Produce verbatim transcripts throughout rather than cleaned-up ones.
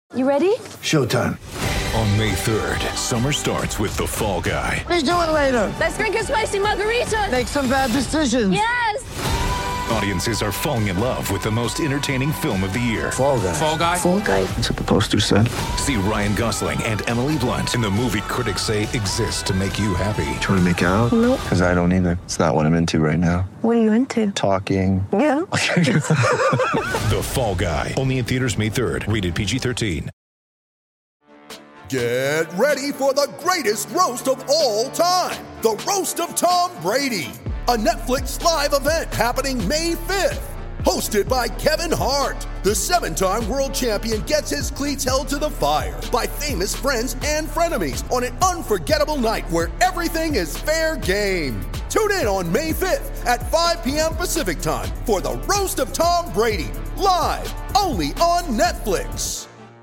You ready? Showtime. On May third, summer starts with The Fall Guy. Let's do it later. Let's drink a spicy margarita. Make some bad decisions. Yes! Audiences are falling in love with the most entertaining film of the year. Fall Guy. Fall Guy? Fall Guy. That's what the poster said. See Ryan Gosling and Emily Blunt in the movie critics say exists to make you happy. Trying to make it out? Nope. Because I don't either. It's not what I'm into right now. What are you into? Talking. Yeah. The Fall Guy. Only in theaters May third. Rated P G thirteen. Get ready for the greatest roast of all time. The Roast of Tom Brady. A Netflix live event happening May fifth. Hosted by Kevin Hart. The seven-time world champion gets his cleats held to the fire by famous friends and frenemies on an unforgettable night where everything is fair game. Tune in on May fifth at five p.m. Pacific time for the Roast of Tom Brady. Live only on Netflix.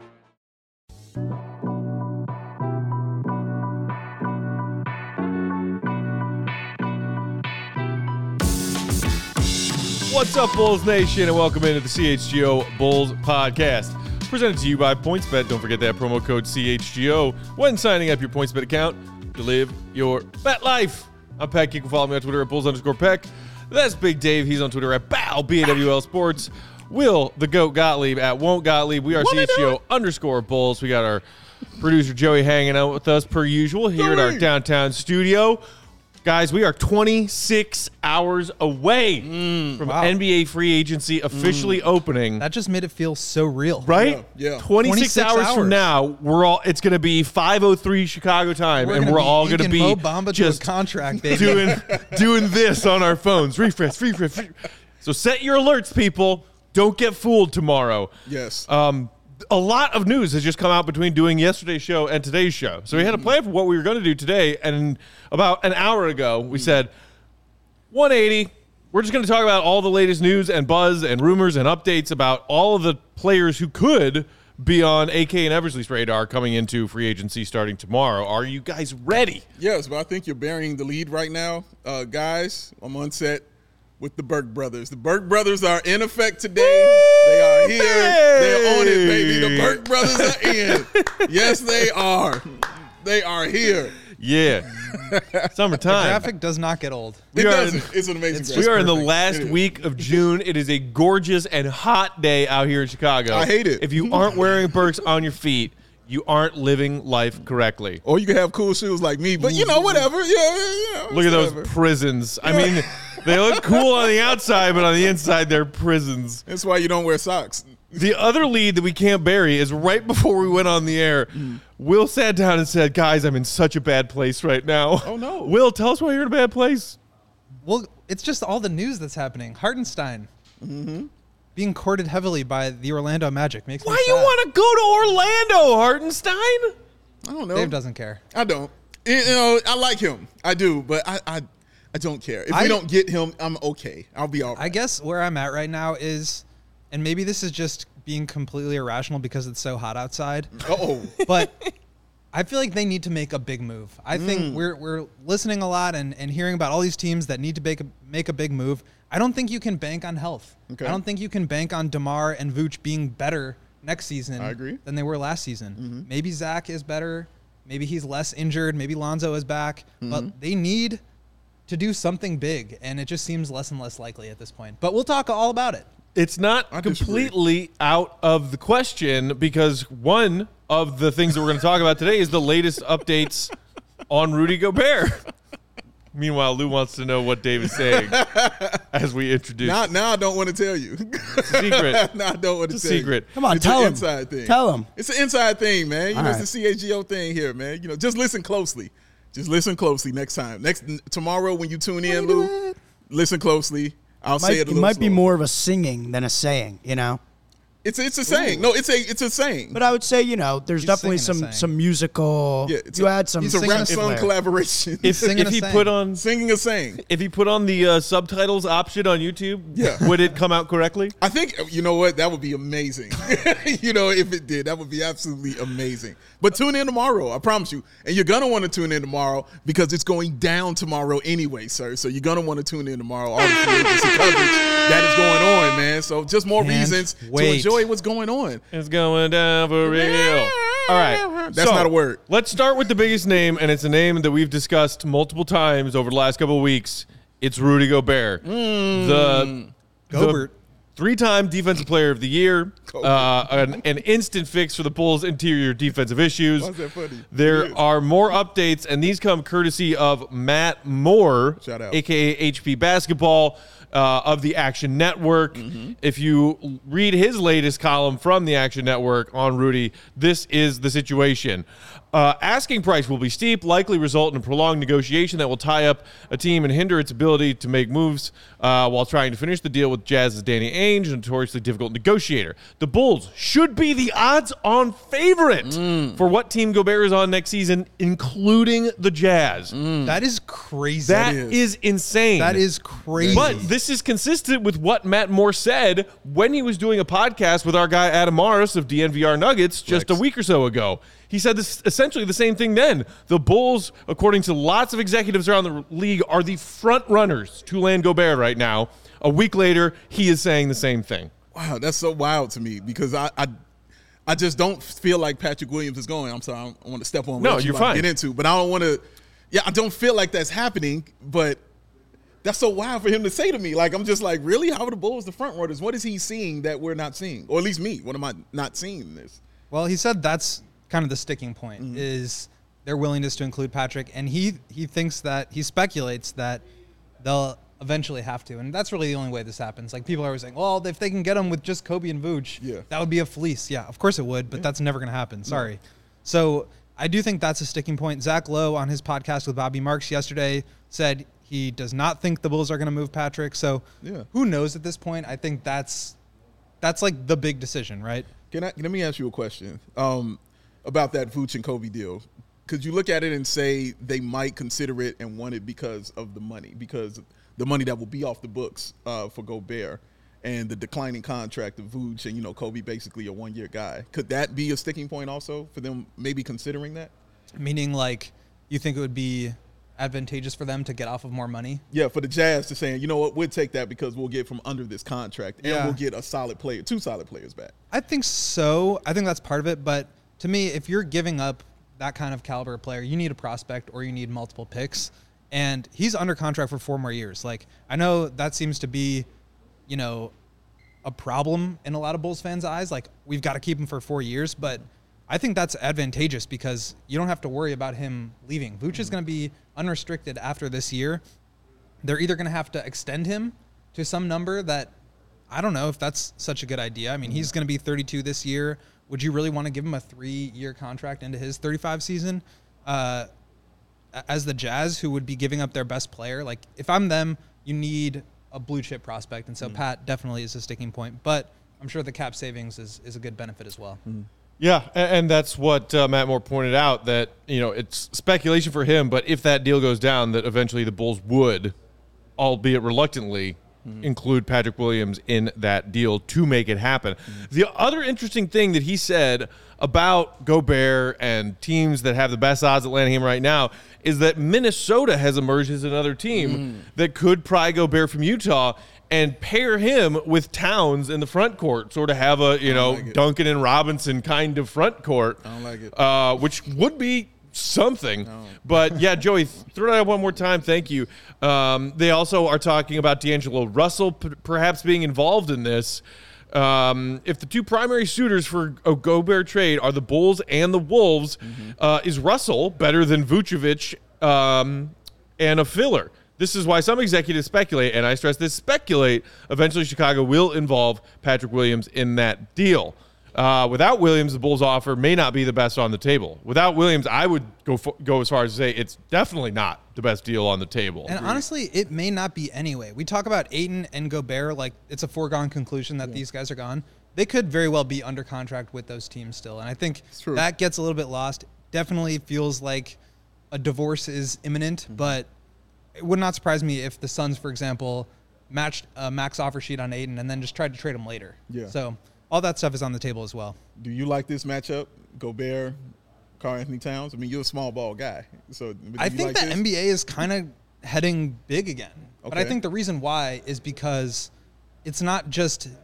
What's up, Bulls Nation, and welcome into the C H G O Bulls Podcast. Presented to you by PointsBet. Don't forget that promo code C H G O when signing up your PointsBet account to live your bet life. I'm Peck. You can follow me on Twitter at Bulls underscore Peck. That's Big Dave. He's on Twitter at Bow, B A W L Sports. Will, the GOAT Gottlieb at Won't Gottlieb. We are C H G O underscore Bulls. We got our producer Joey hanging out with us per usual here at our downtown studio. Guys, we are twenty-six hours away mm, from wow. N B A free agency officially mm. opening. That just made it feel so real. Right? Yeah. yeah. twenty-six, twenty-six hours, hours from now, we're all it's going to be five oh three Chicago time, we're and we're be all going to be Mo Bamba just to a contract, baby. doing doing this on our phones. Refresh, refresh, refresh. So set your alerts, people. Don't get fooled tomorrow. Yes. Um A lot of news has just come out between doing yesterday's show and today's show. So we had a plan for what we were going to do today, and about an hour ago, we said, one eighty, we're just going to talk about all the latest news and buzz and rumors and updates about all of the players who could be on A K and Eversley's radar coming into free agency starting tomorrow. Are you guys ready? Yes, but I think you're burying the lead right now. Uh, guys, I'm on set with the Burke brothers. The Burke brothers are in effect today. Woo, they are here. Hey. They're on it, baby. The Burke brothers are in. Yes, they are. They are here. Yeah. Summertime. The graphic does not get old. It doesn't. In, it's an amazing it's graphic. We are in the last week of June. It is a gorgeous and hot day out here in Chicago. I hate it. If you aren't wearing Burks on your feet, you aren't living life correctly. Or you can have cool shoes like me, but you know, whatever. Yeah, yeah, yeah. Look at whatever. those prisons. I mean, they look cool on the outside, but on the inside, they're prisons. That's why you don't wear socks. The other lead that we can't bury is right before we went on the air, mm. Will sat down and said, guys, I'm in such a bad place right now. Oh, no. Will, tell us why you're in a bad place. Well, it's just all the news that's happening. Hartenstein mm-hmm. being courted heavily by the Orlando Magic makes why me sad. Why you want to go to Orlando, Hartenstein? I don't know. Dave doesn't care. I don't. You know, I like him. I do, but I I, I don't care. If I, we don't get him, I'm okay. I'll be all right. I guess where I'm at right now is, and maybe this is just being completely irrational because it's so hot outside. Uh-oh. But I feel like they need to make a big move. I mm. think we're we're listening a lot and, and hearing about all these teams that need to make a, make a big move. I don't think you can bank on health. Okay. I don't think you can bank on DeMar and Vooch being better next season I agree. than they were last season. Mm-hmm. Maybe Zach is better. Maybe he's less injured. Maybe Lonzo is back. Mm-hmm. But they need to do something big, and it just seems less and less likely at this point. But we'll talk all about it. It's not I completely disagree. out of the question because one of the things that we're going to talk about today is the latest updates on Rudy Gobert. Meanwhile, Lou wants to know what Dave is saying as we introduce. Now, now I don't want to tell you. It's a secret. now I don't want to it's a tell secret. you. Come on, it's tell an him. Inside thing. Tell him. It's an inside thing, man. You All know, right. it's the C H G O thing here, man. You know, just listen closely. Just listen closely next time. Next tomorrow when you tune in, Lou, listen closely. I'll might, say it a it little might be slower. more of a singing than a saying, you know? It's it's a saying. No, it's a it's a saying. But I would say, you know, there's He's definitely singing a some saying. some musical. Yeah, it's you a, add some. It's a singing rap a song flair. collaboration. If, Singing if a he saying. put on Singing a saying. if he put on the uh, subtitles option on YouTube, Yeah. would it come out correctly? I think, you know what, that would be amazing. You know, if it did, that would be absolutely amazing. But tune in tomorrow, I promise you. And you're going to want to tune in tomorrow because it's going down tomorrow anyway, sir. So you're going to want to tune in tomorrow. All the free agency coverage that is going on, man. So just more Can't reasons wait. to enjoy enjoy what's going on. It's going down for real. All right. That's so, not a word. Let's start with the biggest name, and it's a name that we've discussed multiple times over the last couple of weeks. It's Rudy Gobert. Mm. The, Gobert. the three-time Defensive Player of the Year, uh, an, an instant fix for the Bulls' interior defensive issues. Why is that funny? There are more updates, and these come courtesy of Matt Moore, Shout out. a k a. H P Basketball, uh, of the Action Network. Mm-hmm. If you read his latest column from the Action Network on Rudy, this is the situation. Uh, asking price will be steep, likely result in a prolonged negotiation that will tie up a team and hinder its ability to make moves uh, while trying to finish the deal with Jazz's Danny Ainge, a notoriously difficult negotiator. The Bulls should be the odds-on favorite mm. for what team Gobert is on next season, including the Jazz. Mm. That is crazy. That is. is insane. That is crazy. But this is consistent with what Matt Moore said when he was doing a podcast with our guy Adam Morris of D N V R Nuggets just Flex. a week or so ago. He said this essentially the same thing then. The Bulls, according to lots of executives around the league, are the front runners to land Gobert right now. A week later, he is saying the same thing. Wow, that's so wild to me because I I, I just don't feel like Patrick Williams is going. I'm sorry, I don't want to step on No, what you you're like fine. get into, but I don't want to. Yeah, I don't feel like that's happening, but that's so wild for him to say to me. Like, I'm just like, really? How are the Bulls the front runners? What is he seeing that we're not seeing? Or at least me. What am I not seeing in this? Well, he said that's kind of the sticking point mm-hmm. is their willingness to include Patrick. And he, he thinks that, he speculates that they'll eventually have to. And that's really the only way this happens. Like, people are always saying, well, if they can get him with just Kobe and Vooch, yeah. that would be a fleece. Yeah, of course it would, but yeah. that's never going to happen. Sorry. Yeah. So I do think that's a sticking point. Zach Lowe on his podcast with Bobby Marks yesterday said he does not think the Bulls are going to move Patrick. So yeah. who knows at this point? I think that's that's like the big decision, right? Can I, let me ask you a question um, about that Vooch and Kobe deal. Could you look at it and say they might consider it and want it because of the money, because the money that will be off the books uh, for Gobert and the declining contract of Vooch and, you know, Kobe basically a one-year guy? Could that be a sticking point also for them maybe considering that? Meaning, like, you think it would be advantageous for them to get off of more money? Yeah, for the Jazz to saying, you know what, we'll take that because we'll get from under this contract and yeah. we'll get a solid player, two solid players back. I think so. I think that's part of it. But to me, if you're giving up that kind of caliber player, you need a prospect or you need multiple picks. And he's under contract for four more years. Like, I know that seems to be, you know, a problem in a lot of Bulls fans' eyes. Like, we've got to keep him for four years. But I think that's advantageous because you don't have to worry about him leaving. Vooch is going to be unrestricted after this year. They're either going to have to extend him to some number that, I don't know if that's such a good idea. I mean, he's going to be thirty-two this year. Would you really want to give him a three-year contract into his thirty-five season? Uh, as the Jazz, who would be giving up their best player, like, if I'm them, you need a blue-chip prospect. And so mm-hmm. Pat definitely is a sticking point. But I'm sure the cap savings is, is a good benefit as well. Mm-hmm. Yeah, and that's what uh, Matt Moore pointed out, that, you know, it's speculation for him, but if that deal goes down, that eventually the Bulls would, albeit reluctantly, mm-hmm. include Patrick Williams in that deal to make it happen. Mm-hmm. The other interesting thing that he said about Gobert and teams that have the best odds at landing him right now is that Minnesota has emerged as another team mm-hmm. that could pry Gobert from Utah and pair him with Towns in the front court, sort of have a, you know, like Duncan and Robinson kind of front court. I don't like it. Uh, which would be something. No. But, yeah, Joey, throw that out one more time. Thank you. Um, they also are talking about D'Angelo Russell p- perhaps being involved in this. Um, if the two primary suitors for a Gobert trade are the Bulls and the Wolves, mm-hmm. uh, is Russell better than Vucevic um, and a filler? This is why some executives speculate, and I stress this, speculate, eventually Chicago will involve Patrick Williams in that deal. Uh, without Williams, the Bulls' offer may not be the best on the table. Without Williams, I would go for, go as far as to say it's definitely not the best deal on the table. And honestly, it may not be anyway. We talk about Ayton and Gobert like it's a foregone conclusion that yeah. these guys are gone. They could very well be under contract with those teams still, and I think that gets a little bit lost. Definitely feels like a divorce is imminent, mm-hmm. but it would not surprise me if the Suns, for example, matched a max offer sheet on Ayton and then just tried to trade him later. Yeah. So all that stuff is on the table as well. Do you like this matchup, Gobert, Karl-Anthony Towns? I mean, you're a small ball guy. So I think like the this? N B A is kind of heading big again. Okay. But I think the reason why is because it's not just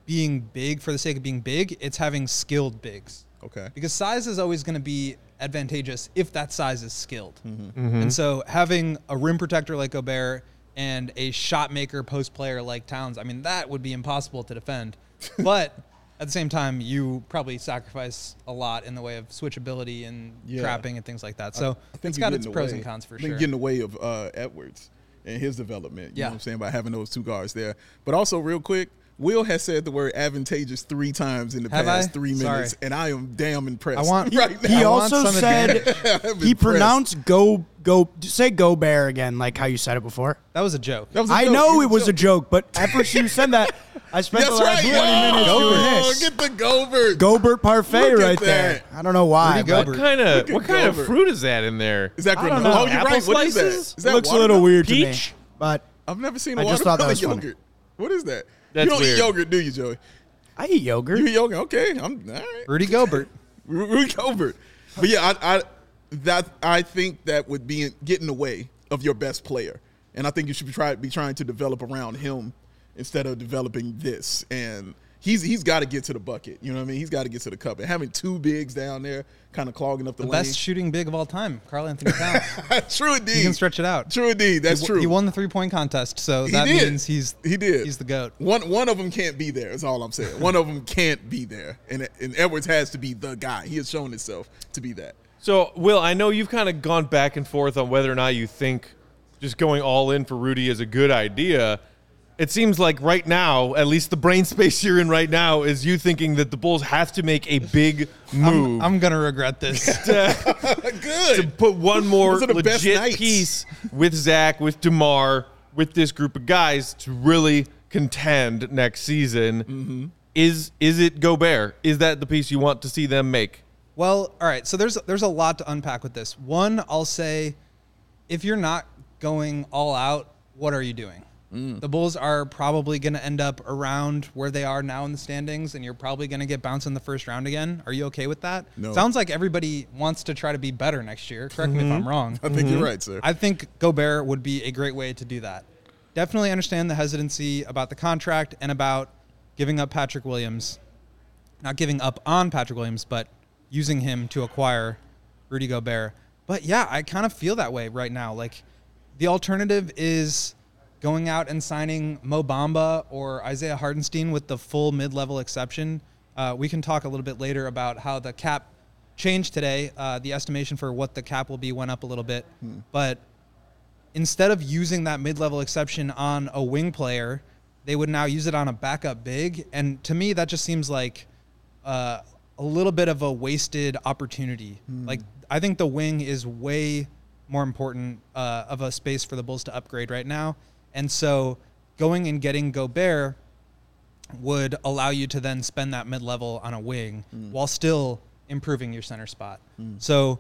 being big for the sake of being big. It's having skilled bigs. Okay. Because size is always going to be advantageous if that size is skilled. Mm-hmm. Mm-hmm. And so having a rim protector like Gobert and a shot maker post player like Towns, I mean, that would be impossible to defend. But at the same time, you probably sacrifice a lot in the way of switchability and Yeah. trapping and things like that. So I think it's you got get its in the pros way- and cons for I think sure. you get in the way of uh, Edwards and his development. You Yeah. know what I'm saying? By having those two guards there. But also, real quick, Will has said the word advantageous three times in the Have past I? three Sorry. minutes, and I am damn impressed. I want- right now. He I want also some said advantage. I'm he impressed. pronounced go go say Gobert again, like how you said it before. That was a joke. That was a I joke. know it was a joke, but after you said that, I spent That's the last right. twenty minutes Oh, doing this. get the Gobert. Gobert parfait Look at right there. that. I don't know why. Rudy but Gobert. What kind of Look at what kind of Gobert. fruit is that in there? Is that I don't granola? know. Oh, you're Apple right. What is that? slices? Is It that looks a little watermelon? weird to me, Peach? but I've never seen a I just thought that watermelon was funny. yogurt. What is that? That's you don't weird. eat yogurt, do you, Joey? I eat yogurt. You eat yogurt? Okay, I'm all right. Rudy Gobert. Rudy Gobert. But yeah, I, I that I think that would be get in the way of your best player, and I think you should be try be trying to develop around him instead of developing this. And he's he's got to get to the bucket. You know what I mean? He's got to get to the cup. And having two bigs down there, kind of clogging up the, The lane. best shooting big of all time, Karl Anthony Towns. True indeed. He can stretch it out. True indeed. That's he, true. He won the three-point contest, so He that did. means he's he did. he's the GOAT. One one of them can't be there. Is all I'm saying. One of them can't be there, and and Edwards has to be the guy. He has shown himself to be that. So, Will, I know you've kind of gone back and forth on whether or not you think just going all in for Rudy is a good idea. It seems like right now, at least the brain space you're in right now, is you thinking that the Bulls have to make a big move. I'm, I'm gonna regret this. to, Good. to put one more Those are the best legit nights. piece with Zach, with DeMar, with this group of guys to really contend next season. Mm-hmm. Is is it Gobert? Is that the piece you want to see them make? Well, all right. So there's there's a lot to unpack with this. One, I'll say, if you're not going all out, what are you doing? Mm. The Bulls are probably going to end up around where they are now in the standings, and you're probably going to get bounced in the first round again. Are you okay with that? No. Sounds like everybody wants to try to be better next year. Correct me if I'm wrong. I think you're right, sir. I think Gobert would be a great way to do that. Definitely understand the hesitancy about the contract and about giving up Patrick Williams. Not giving up on Patrick Williams, but using him to acquire Rudy Gobert. But yeah, I kind of feel that way right now. Like, the alternative is going out and signing Mo Bamba or Isaiah Hartenstein with the full mid-level exception. Uh, we can talk a little bit later about how the cap changed today. Uh, the estimation for what the cap will be went up a little bit. Hmm. But instead of using that mid-level exception on a wing player, they would now use it on a backup big. And to me, that just seems like uh, a little bit of a wasted opportunity. Hmm. Like, I think the wing is way more important uh, of a space for the Bulls to upgrade right now. And so going and getting Gobert would allow you to then spend that mid-level on a wing Mm. while still improving your center spot. Mm. So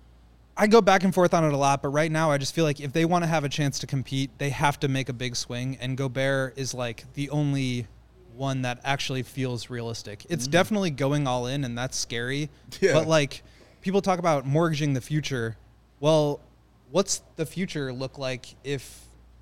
I go back and forth on it a lot, but right now I just feel like if they want to have a chance to compete, they have to make a big swing, and Gobert is like the only one that actually feels realistic. It's Mm. definitely going all in, and that's scary. Yeah. But like, people talk about mortgaging the future. Well, what's the future look like if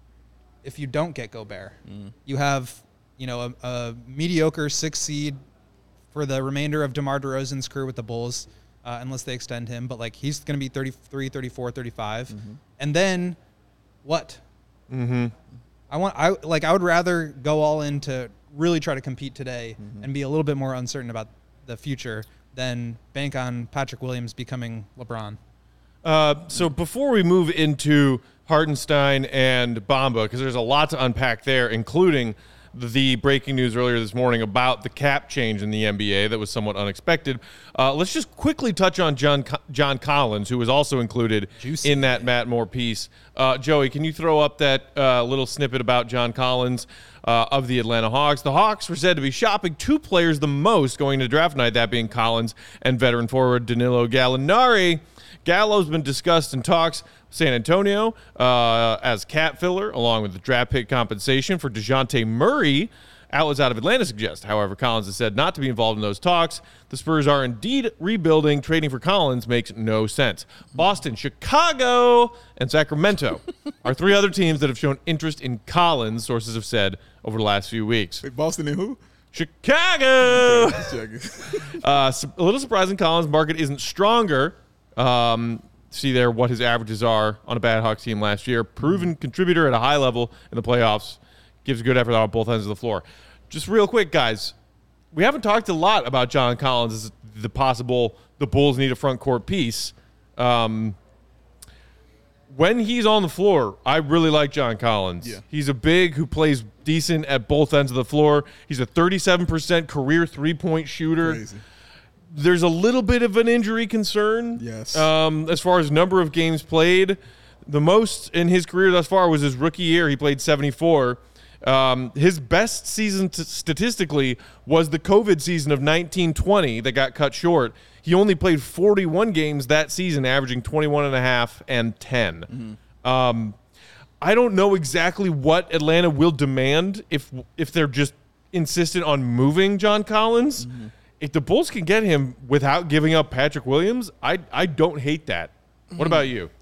if you don't get Gobert? Mm. You have, you know, a, a mediocre six seed for the remainder of DeMar DeRozan's career with the Bulls, uh, unless they extend him. But like, he's going to be thirty-three, thirty-four, thirty-five. Mm-hmm. And then what? Mm-hmm. I want, I like, I would rather go all in to really try to compete today Mm-hmm. and be a little bit more uncertain about the future than bank on Patrick Williams becoming LeBron. Uh, so before we move into Hartenstein and Bamba, because there's a lot to unpack there, including the breaking news earlier this morning about the cap change in the N B A that was somewhat unexpected. Uh, let's just quickly touch on John John Collins, who was also included Juicy. in that Matt Moore piece. Uh, Joey, can you throw up that uh, little snippet about John Collins uh, of the Atlanta Hawks? The Hawks were said to be shopping two players the most going to draft night, that being Collins and veteran forward Danilo Gallinari. Gallo's been discussed in talks with San Antonio uh, as cap filler, along with the draft pick compensation for DeJounte Murray. Outlets out of Atlanta suggest, however, Collins has said not to be involved in those talks. The Spurs are indeed rebuilding. Trading for Collins makes no sense. Boston, Chicago, and Sacramento are three other teams that have shown interest in Collins, sources have said, over the last few weeks. Wait, Boston and who? Chicago. Checking. Uh, su- a little surprising, Collins' market isn't stronger. Um, see there what his averages are on a bad Hawks team last year. Proven contributor at a high level in the playoffs. Gives a good effort on both ends of the floor. Just real quick, guys. We haven't talked a lot about John Collins as the possible the Bulls need a front court piece. Um, when he's on the floor, I really like John Collins. Yeah. He's a big who plays decent at both ends of the floor. He's a thirty-seven percent career three-point shooter. Crazy. There's a little bit of an injury concern. Yes. Um, as far as number of games played, the most in his career thus far was his rookie year. He played seventy-four. Um, his best season t- statistically was the COVID season of nineteen twenty that got cut short. He only played forty-one games that season, averaging twenty-one and a half and ten. Mm-hmm. Um, I don't know exactly what Atlanta will demand if if they're just insistent on moving John Collins. Mm-hmm. If the Bulls can get him without giving up Patrick Williams, I I don't hate that. Mm-hmm. What about you?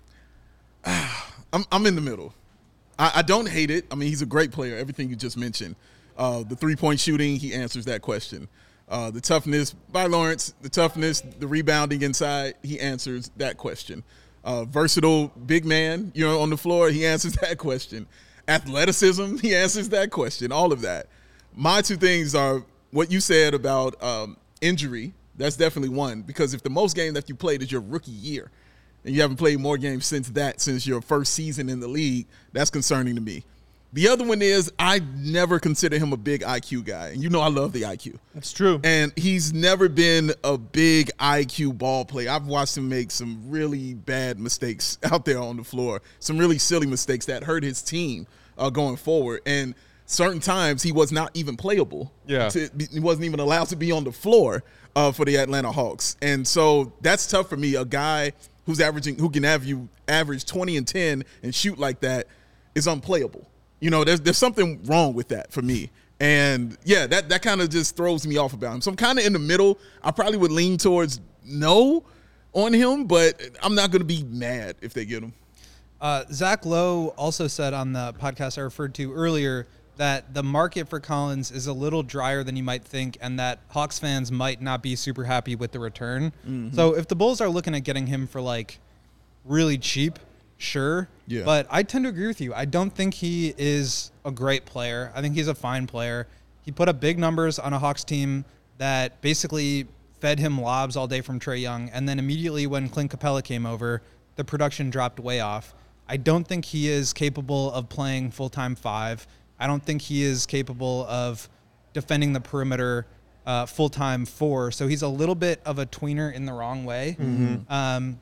I'm I'm in the middle. I, I don't hate it. I mean, he's a great player. Everything you just mentioned. Uh, the three-point shooting, he answers that question. Uh, the toughness by Lawrence, the toughness, the rebounding inside, he answers that question. Uh, versatile big man, you know, on the floor, he answers that question. Athleticism, he answers that question. All of that. My two things are what you said about um, injury. That's definitely one, because if the most game that you played is your rookie year, and you haven't played more games since that, since your first season in the league, that's concerning to me. The other one is I never consider him a big I Q guy. And you know I love the I Q. It's true. And he's never been a big I Q ball player. I've watched him make some really bad mistakes out there on the floor, some really silly mistakes that hurt his team uh, going forward. And certain times he was not even playable. Yeah. To, he wasn't even allowed to be on the floor uh, for the Atlanta Hawks. And so that's tough for me. A guy who's averaging, who can have you average twenty and ten and shoot like that is unplayable. You know, there's there's something wrong with that for me. And, yeah, that, that kind of just throws me off about him. So I'm kind of in the middle. I probably would lean towards no on him, but I'm not going to be mad if they get him. Uh, Zach Lowe also said on the podcast I referred to earlier that the market for Collins is a little drier than you might think, and that Hawks fans might not be super happy with the return. Mm-hmm. So if the Bulls are looking at getting him for, like, really cheap, sure. Yeah. But I tend to agree with you. I don't think he is a great player. I think he's a fine player. He put up big numbers on a Hawks team that basically fed him lobs all day from Trae Young, and then immediately when Clint Capella came over, the production dropped way off. I don't think he is capable of playing full-time five. I don't think he is capable of defending the perimeter uh, full-time four. So he's a little bit of a tweener in the wrong way. Mm-hmm. Um,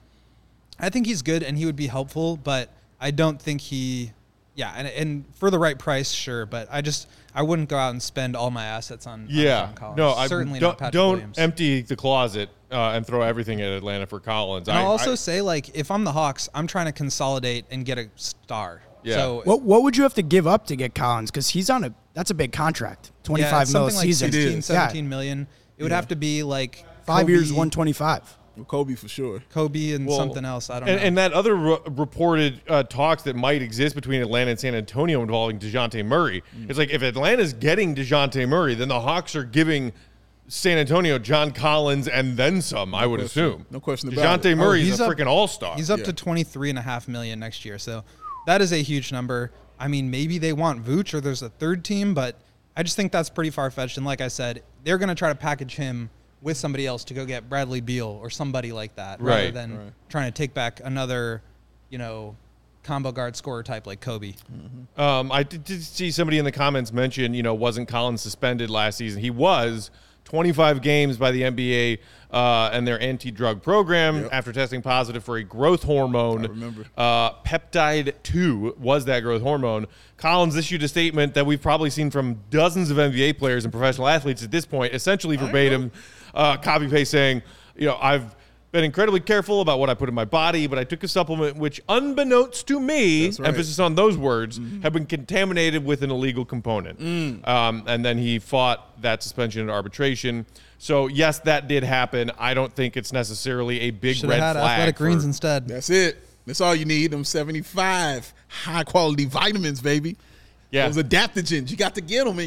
I think he's good and he would be helpful, but I don't think he, yeah, and, and for the right price, sure. But I just, I wouldn't go out and spend all my assets on, yeah. on John Collins. No, I certainly don't, not Patrick don't Williams. empty the closet uh, and throw everything at Atlanta for Collins. And I, I'll also I, say, like, if I'm the Hawks, I'm trying to consolidate and get a star. Yeah. So What what would you have to give up to get Collins? Because he's on a that's a big contract, twenty yeah, five it's mil a something like season. sixteen, seventeen yeah. million. It would Yeah. have to be like Five Kobe, years, one twenty five. Well, Kobe for sure. Kobe and Well, something else. I don't and, know. and that other re- reported uh, talks that might exist between Atlanta and San Antonio involving DeJounte Murray. Mm. It's like if Atlanta's getting DeJounte Murray, then the Hawks are giving San Antonio John Collins and then some, I would question. assume. No question about DeJounte it. Murray Oh, is he's a up- freaking all-star. He's up Yeah. to twenty-three and a half million next year. So that is a huge number. I mean, maybe they want Vooch or there's a third team, but I just think that's pretty far-fetched. And like I said, they're going to try to package him with somebody else to go get Bradley Beal or somebody like that, rather Right. than Right. trying to take back another, you know, combo guard scorer type like Kobe. Mm-hmm. Um, I did, did see somebody in the comments mention, you know, wasn't Collins suspended last season? He was. twenty-five games by the N B A uh, and their anti-drug program Yep. after testing positive for a growth hormone. I remember. Uh, peptide two was that growth hormone. Collins issued a statement that we've probably seen from dozens of N B A players and professional athletes at this point, essentially verbatim, uh, copy-paste saying, you know, I've been incredibly careful about what I put in my body, but I took a supplement which, unbeknownst to me, That's right. emphasis on those words, mm-hmm. have been contaminated with an illegal component. Mm. Um, and then he fought that suspension and arbitration. So, yes, that did happen. I don't think it's necessarily a big Should red have had flag. athletic greens for- instead. That's it. That's all you need. Them seventy-five high-quality vitamins, baby. Yeah. Those adaptogens. You got to get them in you.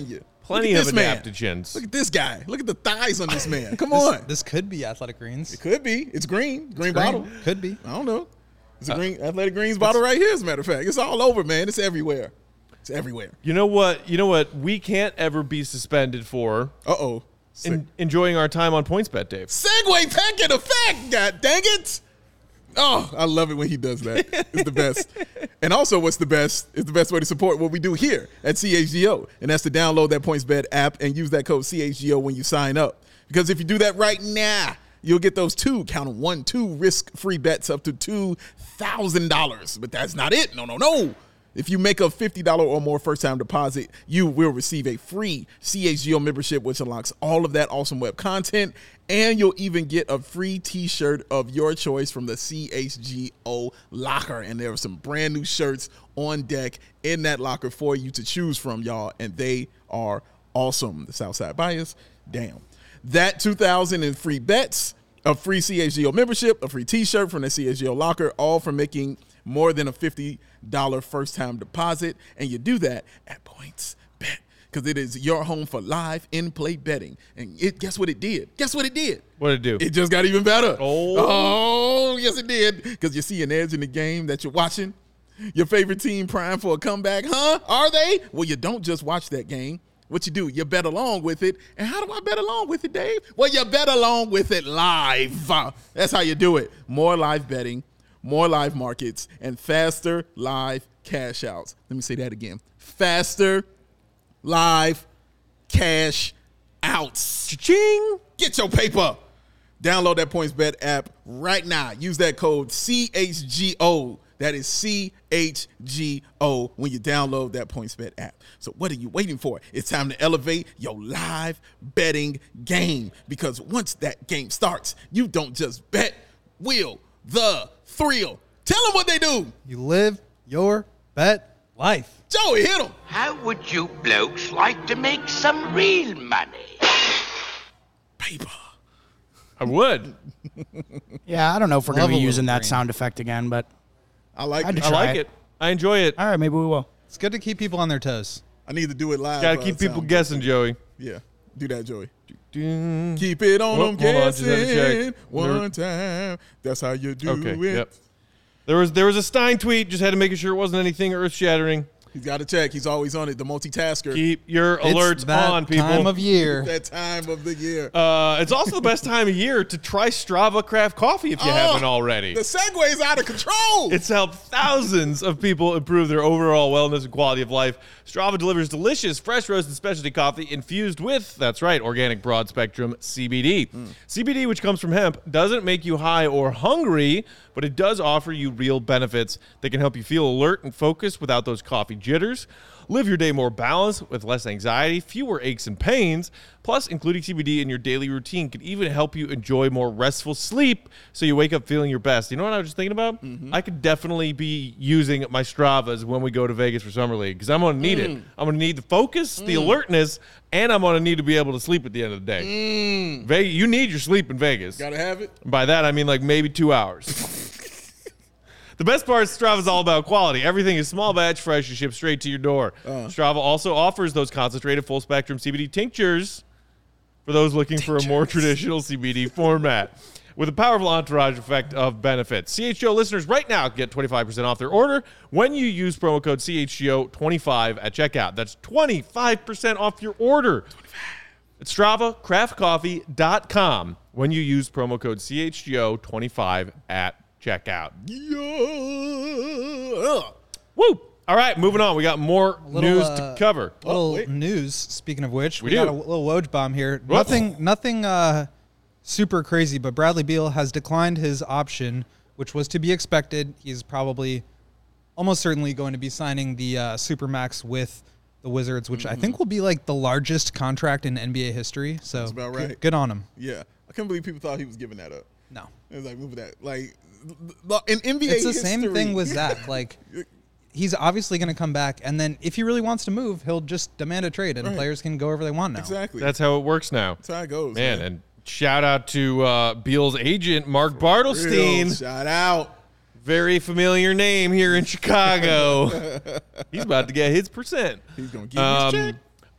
Plenty Look of at this man. adaptogens. Look at this guy. Look at the thighs on this man. Come This, on. this could be Athletic Greens. It could be. It's green. Green Green. bottle. Could be. I don't know. It's a Uh, green Athletic Greens bottle right here, as a matter of fact. It's all over, man. It's everywhere. It's everywhere. You know what? You know what? We can't ever be suspended for Uh-oh. en- enjoying our time on PointsBet, Dave. Segway pack in effect. God dang it. Oh, I love it when he does that. It's the best. And also what's the best is the best way to support what we do here at C H G O. And that's to download that PointsBet app and use that code C H G O when you sign up. Because if you do that right now, you'll get those two, count them, one, two risk-free bets up to two thousand dollars. But that's not it. No, no, no. If you make a fifty dollars or more first-time deposit, you will receive a free C H G O membership, which unlocks all of that awesome web content, and you'll even get a free T-shirt of your choice from the C H G O locker. And there are some brand new shirts on deck in that locker for you to choose from, y'all, and they are awesome. The Southside Bias, damn. That two thousand dollars in free bets, a free C H G O membership, a free T-shirt from the C H G O locker, all for making more than a fifty dollars first-time deposit, and you do that at PointsBet because it is your home for live in-play betting. And it, guess what it did? Guess what it did? What did it do? It just got even better. Oh. Oh, yes, it did. Because you see an edge in the game that you're watching. Your favorite team primed for a comeback, huh? Are they? Well, you don't just watch that game. What you do, you bet along with it. And how do I bet along with it, Dave? Well, you bet along with it live. That's how you do it. More live betting, more live markets, and faster live cash outs. Let me say that again. Faster live cash outs. Cha-ching! Get your paper. Download that PointsBet app right now. Use that code C H G O. That is C H G O when you download that PointsBet app. So what are you waiting for? It's time to elevate your live betting game, because once that game starts, you don't just bet, will the thrill. Tell them what they do. You live your bet life. Joey, hit them. How would you blokes like to make some real money? Paper. I would. Yeah, I don't know if we're Love going to a be using little that green. sound effect again, but I like I'd it. I Try like it. it. I enjoy it. all right, maybe we will. It's good to keep people on their toes. I need to do it live. Got to uh, keep people sound. guessing, Joey. Yeah, do that, Joey. Ding. Keep it on Oh, them hold on, just had to guessing check. one time. That's how you do Okay. it. Yep. There was there was a Stein tweet. Just had to make sure it wasn't anything earth shattering. He's got to check. He's always on it. The multitasker. Keep your It's alerts that on, people. time of year. That time of the year. Uh, it's also the best time of year to try Strava Craft Coffee if you Oh, haven't already. The Segway's out of control. It's helped thousands of people improve their overall wellness and quality of life. Strava delivers delicious, fresh roasted specialty coffee infused with, that's right, organic broad spectrum C B D. Mm. C B D, which comes from hemp, doesn't make you high or hungry, but it does offer you real benefits that can help you feel alert and focused without those coffee jitters. Live your day more balanced with less anxiety, fewer aches and pains. Plus, including C B D in your daily routine can even help you enjoy more restful sleep so you wake up feeling your best. You know what I was just thinking about? Mm-hmm. I could definitely be using my Stravas when we go to Vegas for Summer League because I'm going to need Mm. it. I'm going to need the focus, the alertness, and I'm going to need to be able to sleep at the end of the day. Mm. Ve- you need your sleep in Vegas. Gotta have it. By that, I mean like maybe two hours. The best part is Strava is all about quality. Everything is small batch, fresh, and shipped straight to your door. Uh. Strava also offers those concentrated full spectrum C B D tinctures for those looking for a more traditional C B D format. With a powerful entourage effect of benefits. C H G O listeners right now get twenty-five percent off their order when you use promo code C H G O twenty-five at checkout. That's twenty-five percent off your order. It's Strava Craft Coffee dot com when you use promo code C H G O twenty-five at checkout. Yeah. Woo! All right, moving on. We got more Little, news uh, to cover. Little wait. news. Speaking of which, we, We got do. a little Woj bomb here. Whoa. Nothing, nothing uh, super crazy. But Bradley Beal has declined his option, which was to be expected. He's probably, almost certainly, going to be signing the uh, Supermax with the Wizards, which I think will be like the largest contract in N B A history. So That's about good- right. good on him. Yeah. I can't believe people thought he was giving that up. No, It was like, move that. Like, in N B A it's the history, same thing with Zach. Like, he's obviously going to come back, and then if he really wants to move, he'll just demand a trade, and Right. players can go wherever they want now. Exactly. That's how it works now. That's how it goes. Man, and shout out to uh, Beal's agent, Mark Bartelstein. Real shout out. Very familiar name here in Chicago. He's about to get his percent. He's going to give you his check.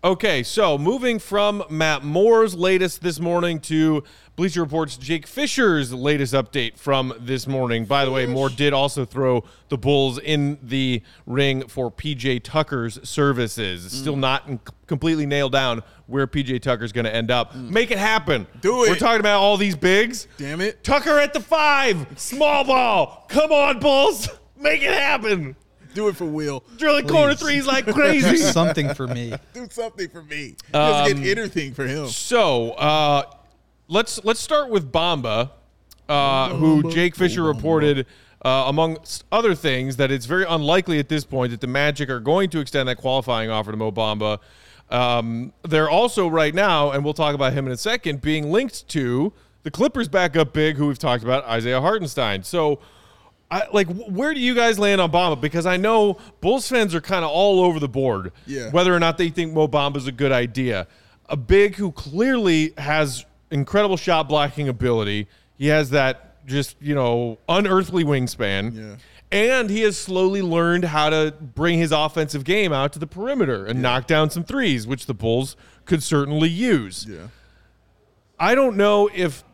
Okay, so moving from Matt Moore's latest this morning to Bleacher Report's Jake Fisher's latest update from this morning. By the way, Moore did also throw the Bulls in the ring for P J Tucker's services. It's still not in- completely nailed down where P J Tucker's going to end up. Mm. Make it happen. Do it. We're talking about all these bigs. Damn it. Tucker at the five. Small ball. Come on, Bulls. Make it happen. Do it for Will. Drilling corner threes like crazy. Do something for me. Do something for me. He Um, doesn't get anything for him. So uh, let's let's start with Bamba, uh, who Jake Fisher reported, uh, amongst other things, that it's very unlikely at this point that the Magic are going to extend that qualifying offer to Mo Bamba. Um, they're also right now, and we'll talk about him in a second, being linked to the Clippers backup big, who we've talked about, Isaiah Hartenstein. So. I, like, where do you guys land on Bamba? Because I know Bulls fans are kind of all over the board, yeah. whether or not they think Mo Bamba is a good idea. A big who clearly has incredible shot blocking ability. He has that just, you know, unearthly wingspan. Yeah. And he has slowly learned how to bring his offensive game out to the perimeter and yeah. knock down some threes, which the Bulls could certainly use. Yeah. I don't know if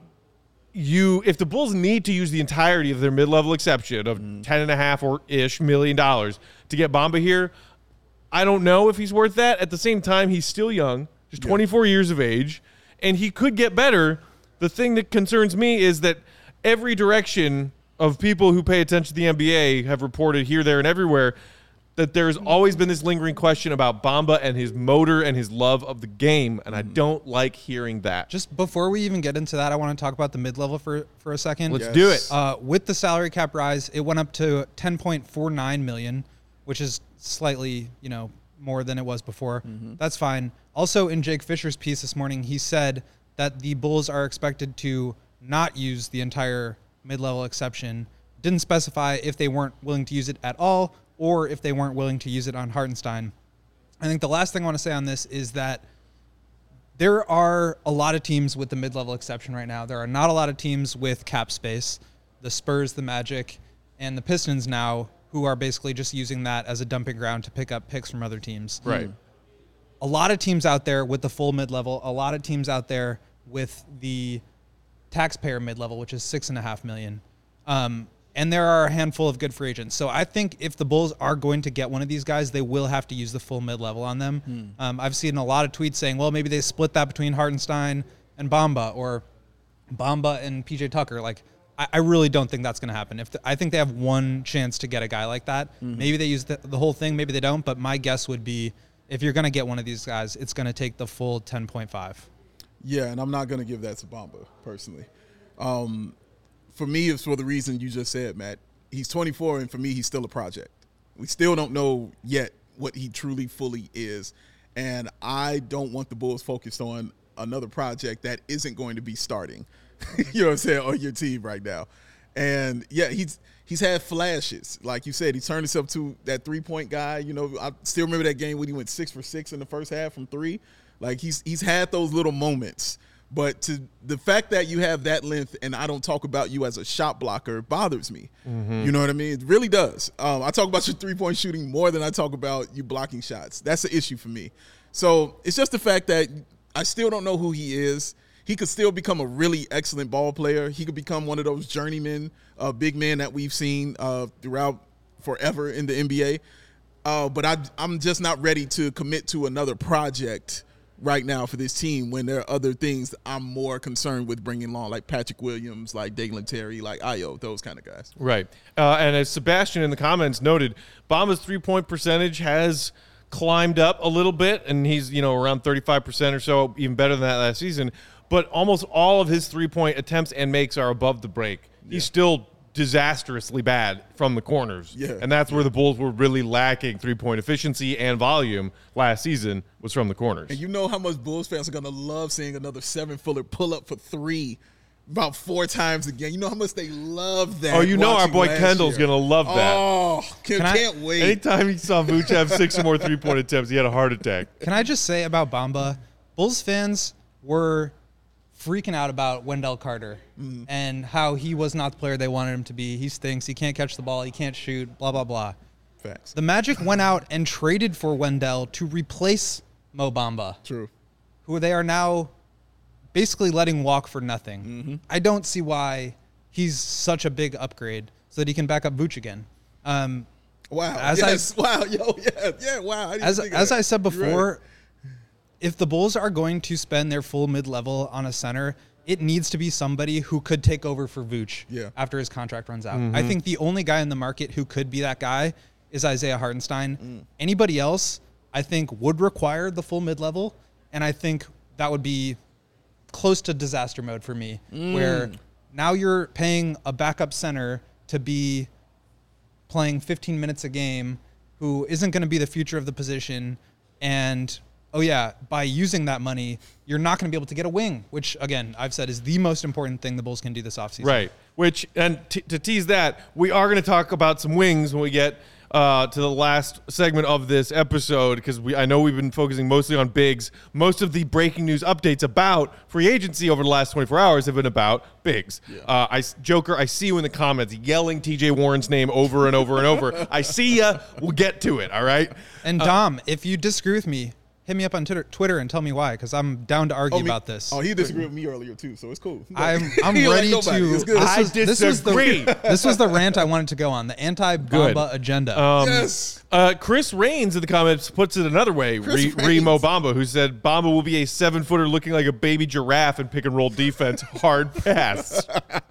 you if the Bulls need to use the entirety of their mid-level exception of mm. ten and a half or ish million dollars to get Bamba here. I don't know if he's worth that. At the same time, he's still young, just twenty-four yeah. years of age, and he could get better. The thing that concerns me is that every direction of people who pay attention to the N B A have reported here, there, and everywhere that there's always been this lingering question about Bamba and his motor and his love of the game, and I don't like hearing that. Just before we even get into that, I want to talk about the mid-level for, for a second. Let's yes. do it. Uh, with the salary cap rise, it went up to ten point four nine million dollars, which is slightly, you know, more than it was before. Mm-hmm. That's fine. Also, in Jake Fisher's piece this morning, he said that the Bulls are expected to not use the entire mid-level exception. Didn't specify if they weren't willing to use it at all, or if they weren't willing to use it on Hartenstein. I think the last thing I want to say on this is that there are a lot of teams with the mid-level exception right now. There are not a lot of teams with cap space. The Spurs, the Magic, and the Pistons now, who are basically just using that as a dumping ground to pick up picks from other teams. Right. A lot of teams out there with the full mid-level, a lot of teams out there with the taxpayer mid-level, which is six and a half million. Um, And there are a handful of good free agents. So I think if the Bulls are going to get one of these guys, they will have to use the full mid-level on them. Hmm. Um, I've seen a lot of tweets saying, well, maybe they split that between Hartenstein and Bamba, or Bamba and P J Tucker. Like, I, I really don't think that's going to happen. If the, I think they have one chance to get a guy like that. Mm-hmm. Maybe they use the, the whole thing, maybe they don't. But my guess would be if you're going to get one of these guys, it's going to take the full ten point five. Yeah, and I'm not going to give that to Bamba, personally. Um For me, it's for the reason you just said, Matt. He's twenty-four, and for me, he's still a project. We still don't know yet what he truly fully is, and I don't want the Bulls focused on another project that isn't going to be starting, you know what I'm saying, on your team right now. And, yeah, he's he's had flashes. Like you said, he turned himself to that three-point guy. You know, I still remember that game when he went six for six in the first half from three. Like, he's he's had those little moments. But to the fact that you have that length and I don't talk about you as a shot blocker bothers me. Mm-hmm. You know what I mean? It really does. Um, I talk about your three-point shooting more than I talk about you blocking shots. That's the issue for me. So it's just the fact that I still don't know who he is. He could still become a really excellent ball player. He could become one of those journeymen, uh, big men that we've seen uh, throughout forever in the N B A. Uh, but I, I'm just not ready to commit to another project right now for this team when there are other things I'm more concerned with bringing along, like Patrick Williams, like Dalen Terry, like Ayo, those kind of guys. Right. Uh, and as Sebastian in the comments noted, Bamba's three-point percentage has climbed up a little bit, and he's, you know, around thirty-five percent or so, even better than that last season. But almost all of his three-point attempts and makes are above the break. Yeah. He's still disastrously bad from the corners. Yeah. And that's where the Bulls were really lacking three-point efficiency and volume last season was from the corners. And you know how much Bulls fans are going to love seeing another seven-footer pull up for three about four times again. You know how much they love that. Oh, you know our boy Kendall's going to love that. Oh, can, Can can't I, wait. Anytime he saw Vooch have six or more three-point attempts, he had a heart attack. Can I just say about Bamba, Bulls fans were freaking out about Wendell Carter mm. and how he was not the player they wanted him to be. He stinks. He can't catch the ball. He can't shoot, blah, blah, blah. Facts. The Magic went out and traded for Wendell to replace Mo Bamba. True. Who they are now basically letting walk for nothing. Mm-hmm. I don't see why he's such a big upgrade so that he can back up Vooch again. Um, wow. As yes. I, wow. Yo. Yeah. Yeah. Wow. I didn't as think of as that. I said You're before, right. if the Bulls are going to spend their full mid-level on a center, it needs to be somebody who could take over for Vooch yeah. after his contract runs out. Mm-hmm. I think the only guy in the market who could be that guy is Isaiah Hartenstein. Mm. Anybody else, I think, would require the full mid-level, and I think that would be close to disaster mode for me, mm. where now you're paying a backup center to be playing fifteen minutes a game who isn't going to be the future of the position, and oh yeah, by using that money, you're not going to be able to get a wing, which again, I've said is the most important thing the Bulls can do this offseason. Right. Which, and t- to tease that, we are going to talk about some wings when we get uh, to the last segment of this episode, because we I know we've been focusing mostly on bigs. Most of the breaking news updates about free agency over the last twenty-four hours have been about bigs. Yeah. Uh, I Joker, I see you in the comments yelling T J Warren's name over and over and over. I see ya. We'll get to it. All right. And Dom, uh, if you disagree with me, hit me up on Twitter, Twitter and tell me why, because I'm down to argue oh, me, about this. Oh, he disagreed with me earlier too, so it's cool. I'm I'm ready like to. It's good. This I was, this was disagree. the this was the rant I wanted to go on, the anti-Bamba agenda. Um, yes. Uh, Chris Raines in the comments puts it another way. Re, Remo Bamba, who said Bamba will be a seven footer looking like a baby giraffe in pick and roll defense. Hard pass.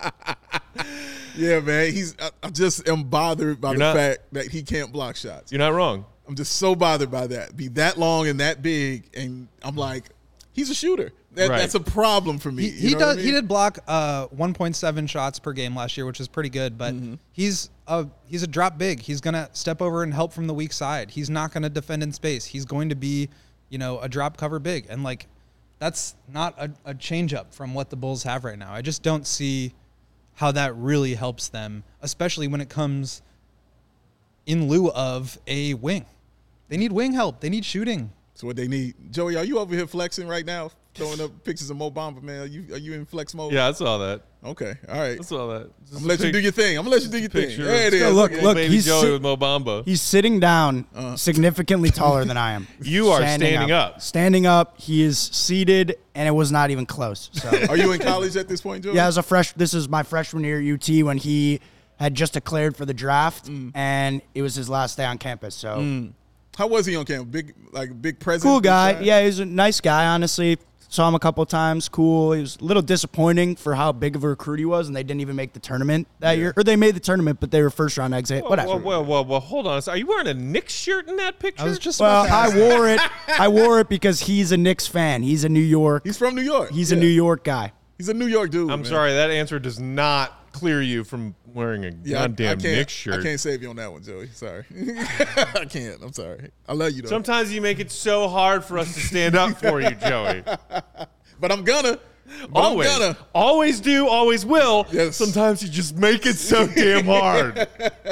Yeah, man. He's. I, I just am bothered by You're the not, fact that he can't block shots. You're not wrong. I'm just so bothered by that. Be that long and that big, and I'm like, he's a shooter. That, Right. That's a problem for me. He, You he know does. what I mean? He did block uh, one point seven shots per game last year, which is pretty good. But Mm-hmm. he's a he's a drop big. He's gonna step over and help from the weak side. He's not gonna defend in space. He's going to be, you know, a drop cover big, and like that's not a, a change up from what the Bulls have right now. I just don't see how that really helps them, especially when it comes in lieu of a wing. They need wing help. They need shooting. That's what they need. Joey, are you over here flexing right now? Throwing up pictures of Mo Bamba, man. Are you are you in flex mode? Yeah, I saw that. Okay. All right. I saw that. I'm gonna let you do your thing. I'm gonna let you do your thing. Picture There it of- is. Look, Okay. look, Baby he's Joey sit- with Mo Bamba. He's sitting down, Uh-huh. significantly taller than I am. You are standing up. Standing up. He is seated, and it was not even close. So Are you in college at this point, Joey? yeah, as a fresh, this is my freshman year at U T when he had just declared for the draft, Mm. and it was his last day on campus. So How was he on campus? Big, like big presence. cool guy. big Yeah, he's a nice guy. Honestly, saw him a couple of times. Cool. He was a little disappointing for how big of a recruit he was, and they didn't even make the tournament that year. Or they made the tournament, but they were first round exit. Whoa, Whatever. whoa, whoa, whoa, whoa, hold on. Are you wearing a Knicks shirt in that picture? I was just Well, about to I ask. wore it. I wore it because he's a Knicks fan. He's a New York. He's from New York. He's Yeah. a New York guy. He's a New York dude. I'm man. sorry, that answer does not clear you from wearing a Yeah, I- I goddamn can't- Knicks shirt. I can't save you on that one, Joey. Sorry. I can't. I'm sorry. I love you though. Sometimes you make it so hard for us to stand up for you, Joey. But I'm gonna. But Always. I'm gonna. Always do, always will. Yes. Sometimes you just make it so damn hard.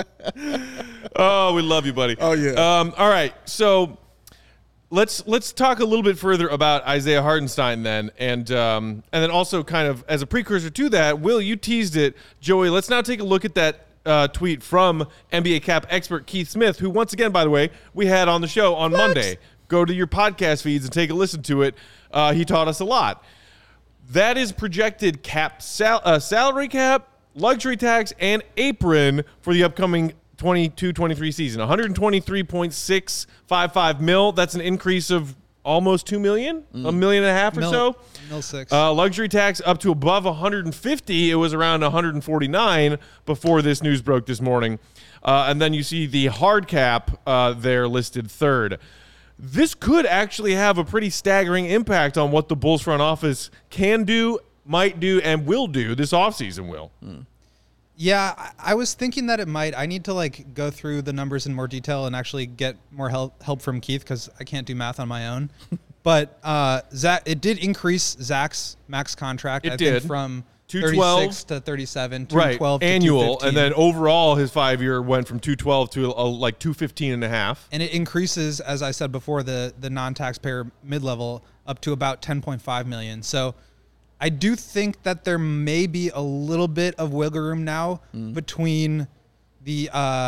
Oh, we love you, buddy. Oh, yeah. Um, all right. So let's let's talk a little bit further about Isaiah Hartenstein then. And um, and then also kind of as a precursor to that, Will, you teased it. Joey, let's now take a look at that uh, tweet from N B A cap expert Keith Smith, who once again, by the way, we had on the show on What? Monday. Go to your podcast feeds and take a listen to it. Uh, he taught us a lot. That is projected cap sal- uh, salary cap, luxury tax, and apron for the upcoming twenty-two twenty-three season. one hundred twenty-three point six five five mil. That's an increase of almost two million, a million and a half or Mil- so. mil six. Uh, luxury tax up to above one hundred fifty. It was around one hundred forty-nine before this news broke this morning. Uh, and then you see the hard cap uh, there listed third. This could actually have a pretty staggering impact on what the Bulls front office can do, might do, and will do this offseason, Will. Yeah, I- I was thinking that it might. I need to like go through the numbers in more detail and actually get more help help from Keith because I can't do math on my own. But uh, Zach, it did increase Zach's max contract. It I did. think from two twelve thirty-six to thirty-seven, Right, two twelve to annual, two fifteen. and then overall his five-year went from two twelve to uh, like two fifteen and a half. And it increases, as I said before, the the non-taxpayer mid-level up to about ten point five million. So I do think that there may be a little bit of wiggle room now between the uh,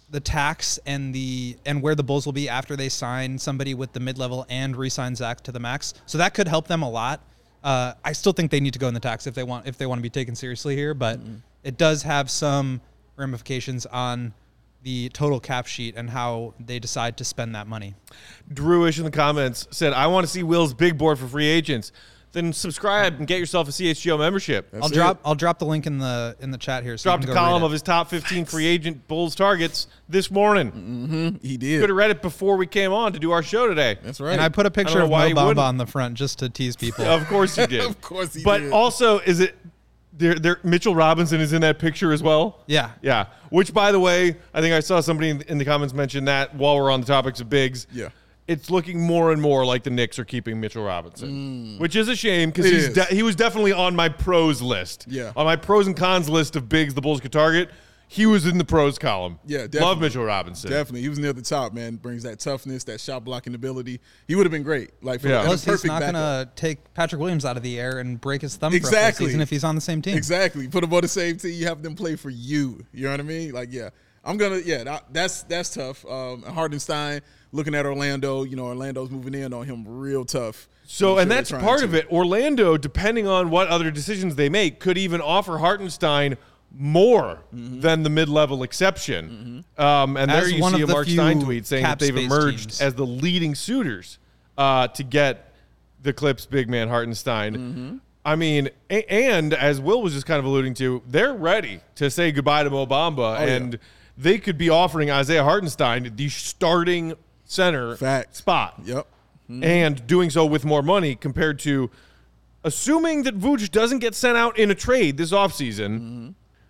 the tax and the and where the Bulls will be after they sign somebody with the mid-level and re-sign Zach to the max. So that could help them a lot. Uh, I still think they need to go in the tax if they want if they want to be taken seriously here, but mm-hmm. it does have some ramifications on the total cap sheet and how they decide to spend that money. Drewish in the comments said, I want to see Will's big board for free agents. Then subscribe and get yourself a C H G O membership. That's I'll it. drop I'll drop the link in the in the chat here. So Dropped a column of his top fifteen free agent Bulls targets this morning. Mm-hmm. He did. Could have read it before we came on to do our show today. That's right. And I put a picture of Mo Bamba on the front just to tease people. Of course you did. Of course he but did. But also, is it there? There, Mitchell Robinson is in that picture as well. Yeah, yeah. Which, by the way, I think I saw somebody in, in the comments mention that while we're on the topics of bigs. Yeah. It's looking more and more like the Knicks are keeping Mitchell Robinson, mm. which is a shame because he's de- he was definitely on my pros list. Yeah. On my pros and cons list of bigs the Bulls could target, he was in the pros column. Yeah, definitely. Love Mitchell Robinson. Definitely. He was near the top, man. Brings that toughness, that shot blocking ability. He would have been great. Like, for yeah. Plus, he's not going to take Patrick Williams out of the air and break his thumb exactly. for a full season if he's on the same team. Exactly. Put him on the same team. You have them play for you. You know what I mean? Like, yeah. I'm going to, yeah, that, that's that's tough. Um, Hartenstein, looking at Orlando, you know, Orlando's moving in on him real tough. So, sure and that's part to. of it. Orlando, depending on what other decisions they make, could even offer Hartenstein more mm-hmm. than the mid-level exception. Mm-hmm. Um, and as there you see a Mark Stein tweet saying that they've emerged teams. as the leading suitors uh, to get the Clips big man Hartenstein. Mm-hmm. I mean, a- and as Will was just kind of alluding to, they're ready to say goodbye to Mo Bamba, oh, and yeah. they could be offering Isaiah Hartenstein the starting center Fact. spot. Yep. Mm-hmm. And doing so with more money compared to assuming that Vooch doesn't get sent out in a trade this offseason, mm-hmm.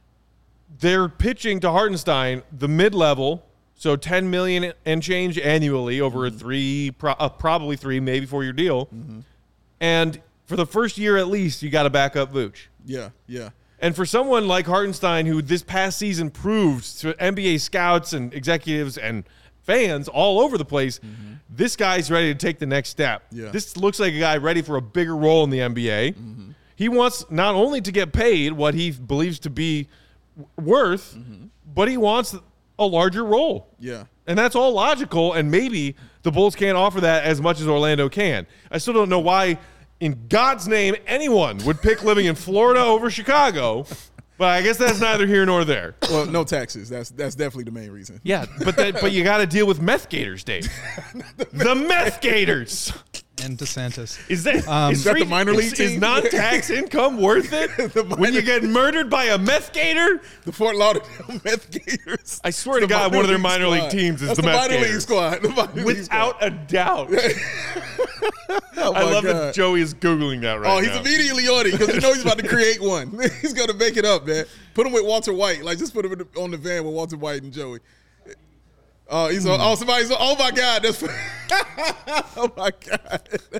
they're pitching to Hartenstein the mid-level, so ten million dollars and change annually over mm-hmm. a three, pro- uh, probably three, maybe four-year deal. Mm-hmm. And for the first year at least, you got to back up Vooch. Yeah, yeah. And for someone like Hartenstein, who this past season proved to N B A scouts and executives and fans all over the place, mm-hmm. this guy's ready to take the next step. Yeah. This looks like a guy ready for a bigger role in the N B A. Mm-hmm. He wants not only to get paid what he believes to be worth, mm-hmm. but he wants a larger role. Yeah. And that's all logical, and maybe the Bulls can't offer that as much as Orlando can. I still don't know why, in God's name, anyone would pick living in Florida over Chicago. But I guess that's neither here nor there. Well, no taxes. That's that's definitely the main reason. Yeah, but that, but you got to deal with meth gators, Dave. the meth gators. And DeSantis. Is that, um, is, is that the minor league is, team? Is non-tax income worth it when you get murdered by a meth gator? The Fort Lauderdale Meth Gators. I swear to God, one of their minor league teams is That's the, the meth minor gators. league squad. The minor Without league a doubt. oh I love God. that Joey is Googling that right now. Oh, he's now. immediately on it because he knows he's about to create one. He's going to make it up, man. Put him with Walter White. Like, just put him in the, on the van with Walter White and Joey. Oh, he's on. Oh, somebody's on. Oh, my God. That's. oh, my God.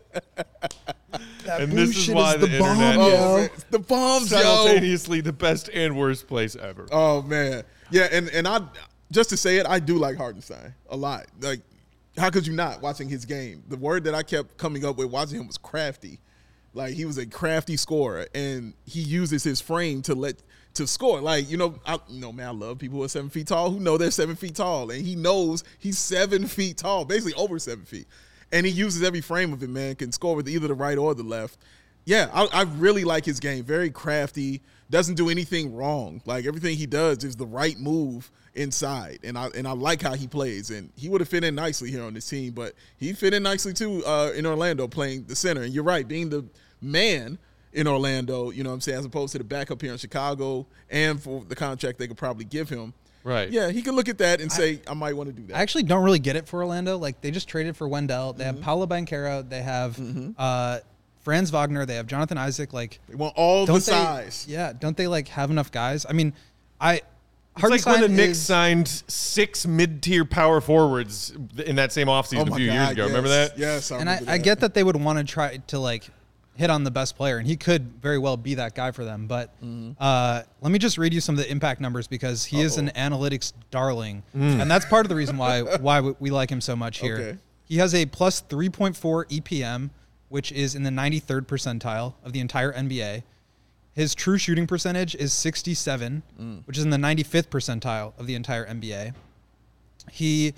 That and this is why is the, the internet bomb, is oh, man. The bombs, simultaneously yo. the best and worst place ever. Oh, man. Yeah, and, and I, just to say it, I do like Hartenstein a lot. Like, how could you not watching his game? The word that I kept coming up with watching him was crafty. Like, he was a crafty scorer, and he uses his frame to let to score. Like, you know, I, you know, man, I love people who are seven feet tall who know they're seven feet tall, and he knows he's seven feet tall, basically over seven feet. And he uses every frame of it, man, can score with either the right or the left. Yeah, I, I really like his game. Very crafty, doesn't do anything wrong. Like, everything he does is the right move inside, and I and I like how he plays. And he would have fit in nicely here on this team, but he fit in nicely too uh, in Orlando playing the center. And you're right, being the man in Orlando, you know what I'm saying, as opposed to the backup here in Chicago, and for the contract they could probably give him. Right. Yeah, he could look at that and say, I, I might want to do that. I actually don't really get it for Orlando. Like, they just traded for Wendell. They mm-hmm. have Paolo Banchero. They have mm-hmm. uh, Franz Wagner. They have Jonathan Isaac. Like, they want all the they, size. Yeah, don't they, like, have enough guys? I mean, I – It's like when the Knicks signed six mid-tier power forwards in that same offseason oh a few God, years ago. Yes, Remember that? Yes, I And remember I, I that. get that they would want to try to, like, hit on the best player, and he could very well be that guy for them. But mm-hmm. uh, let me just read you some of the impact numbers because he Uh-oh. is an analytics darling, mm. and that's part of the reason why why we like him so much here. Okay. He has a plus three point four E P M, which is in the ninety-third percentile of the entire N B A. His true shooting percentage is sixty-seven, mm. which is in the ninety-fifth percentile of the entire N B A. He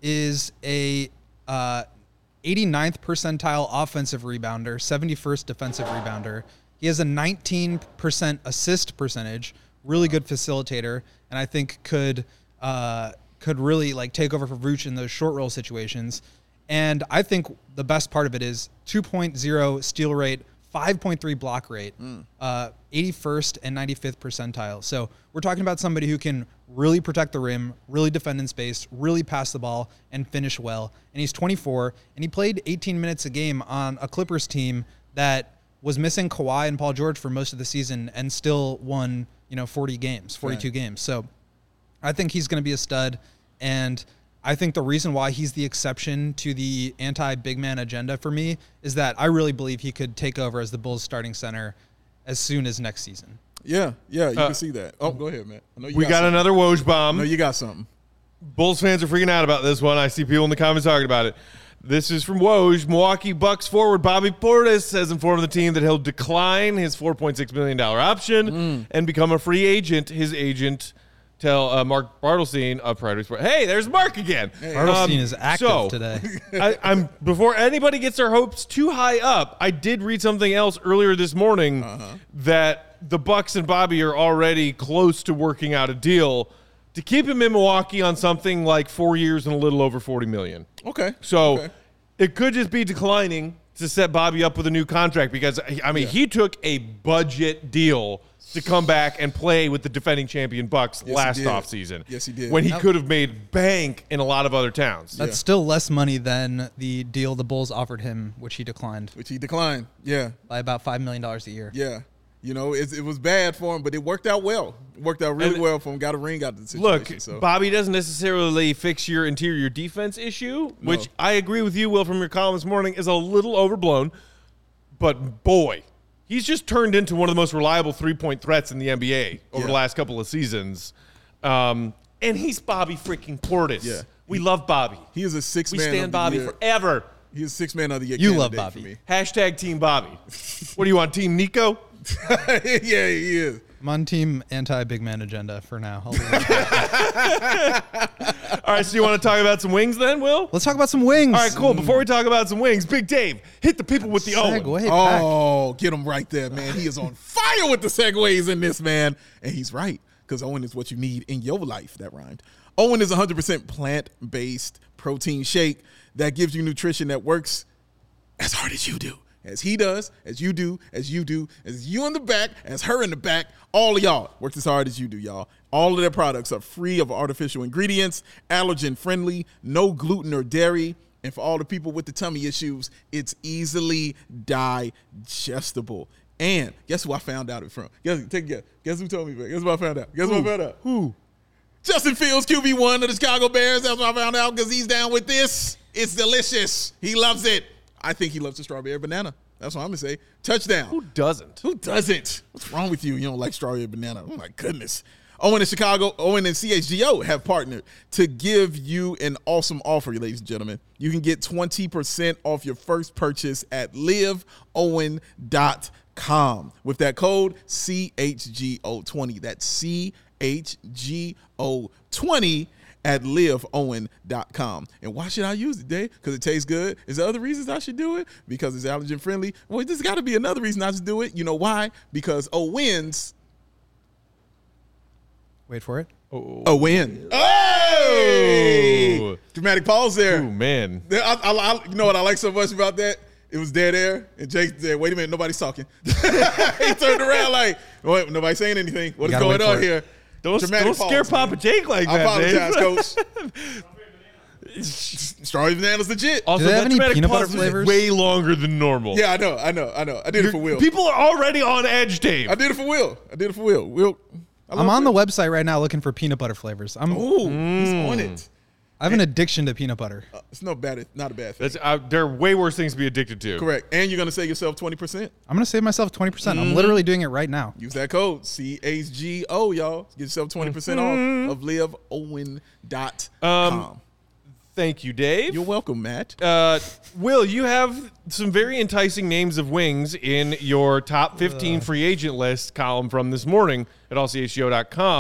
is a uh, eighty-ninth percentile offensive rebounder, seventy-first defensive rebounder. He has a nineteen percent assist percentage, really good facilitator, and I think could uh, could really like take over for Vooch in those short roll situations. And I think the best part of it is two point oh steal rate, five point three block rate, mm. uh, eighty-first and ninety-fifth percentile. So we're talking about somebody who can really protect the rim, really defend in space, really pass the ball, and finish well. And he's twenty-four, and he played eighteen minutes a game on a Clippers team that was missing Kawhi and Paul George for most of the season and still won, you know, forty games, forty-two right. games. So I think he's going to be a stud, and I think the reason why he's the exception to the anti-big man agenda for me is that I really believe he could take over as the Bulls starting center as soon as next season. Yeah, yeah, you uh, can see that. Oh, go ahead, man. I know you we got, got another Woj bomb. No, you got something. Bulls fans are freaking out about this one. I see people in the comments talking about it. This is from Woj. Milwaukee Bucks forward Bobby Portis has informed the team that he'll decline his four point six million dollars option mm. and become a free agent. His agent tell uh, Mark Bartelstein of Priority Sport. Hey, there's Mark again. Hey. Bartelstein um, is active so, today. I, I'm before anybody gets their hopes too high up. I did read something else earlier this morning uh-huh. that the Bucks and Bobby are already close to working out a deal to keep him in Milwaukee on something like four years and a little over forty million dollars. Okay. So okay. it could just be declining to set Bobby up with a new contract because, I mean, yeah. he took a budget deal to come back and play with the defending champion Bucks yes, last offseason. Yes, he did. When he could have made bank in a lot of other towns. That's yeah. still less money than the deal the Bulls offered him, which he declined. Which he declined, yeah. By about five million dollars a year. Yeah. You know, it, it was bad for him, but it worked out well. It worked out really and, well for him. Got a ring out of the situation. Look, so. Bobby doesn't necessarily fix your interior defense issue, no. which I agree with you, Will, from your column this morning, is a little overblown. But, boy, he's just turned into one of the most reliable three-point threats in the N B A over yeah. the last couple of seasons. Um, and he's Bobby freaking Portis. Yeah. We he, love Bobby. He is a six-man We stand Bobby year. forever. He's a six-man of the year. You love Bobby. For me. Hashtag Team Bobby. What do you want, Team Nico? Yeah, he is. I'm on team anti-big man agenda for now. All right, so you want to talk about some wings then, Will? Let's talk about some wings. All right, cool. Before we talk about some wings, Big Dave, hit the people with the Owen. Segway oh, get him right there, man. He is on fire with the segues in this, man. And he's right, because Owen is what you need in your life. That rhymed. Owen is one hundred percent plant-based protein shake that gives you nutrition that works as hard as you do. As he does, as you do, as you do, as you in the back, as her in the back, all of y'all works as hard as you do, y'all. All of their products are free of artificial ingredients, allergen-friendly, no gluten or dairy, and for all the people with the tummy issues, it's easily digestible. And guess who I found out it from? Guess, take a guess. Guess who told me? Guess who I found out? Guess who, who I found out? Who? Justin Fields, Q B one of the Chicago Bears. That's what I found out because he's down with this. It's delicious. He loves it. I think he loves the strawberry banana. That's what I'm going to say. Touchdown. Who doesn't? Who doesn't? What's wrong with you? You don't like strawberry banana. Oh, my goodness. Owen and Chicago, Owen and C H G O have partnered to give you an awesome offer, ladies and gentlemen. You can get twenty percent off your first purchase at live owen dot com with that code C H G O twenty. That's C H G O twenty. At live owen dot com. And why should I use it, Dave? Because it tastes good. Is there other reasons I should do it? Because it's allergen friendly? Well, there's got to be another reason I should do it. You know why? Because Owens. Wait for it. Oh, a win. Hey! Dramatic pause there. Oh, man. I, I, I, you know what I like so much about that? It was dead air, and Jake said, wait a minute, nobody's talking. He turned around like, wait, nobody's saying anything. What is going on here? Don't, don't scare pause, Papa man. Jake like I that, apologize, Coach. Strawberry banana's legit. Also, do they have any peanut butter flavors? Way longer than normal. Yeah, I know, I know, I know. I did You're, it for Will. People are already on edge, Dave. I did it for Will. I did it for Will. Will. I'm on Will. the website right now looking for peanut butter flavors. I'm Ooh, mm. he's on it. I have an addiction to peanut butter. Uh, it's no bad, not a bad thing. That's, uh, there are way worse things to be addicted to. Correct. And you're going to save yourself twenty percent? I'm going to save myself twenty percent. Mm-hmm. I'm literally doing it right now. Use that code, C H G O, y'all. Get yourself twenty percent mm-hmm. off of live owen dot com. Um, thank you, Dave. You're welcome, Matt. Uh, Will, you have some very enticing names of wings in your top fifteen uh. free agent list column from this morning at all c h g o dot com.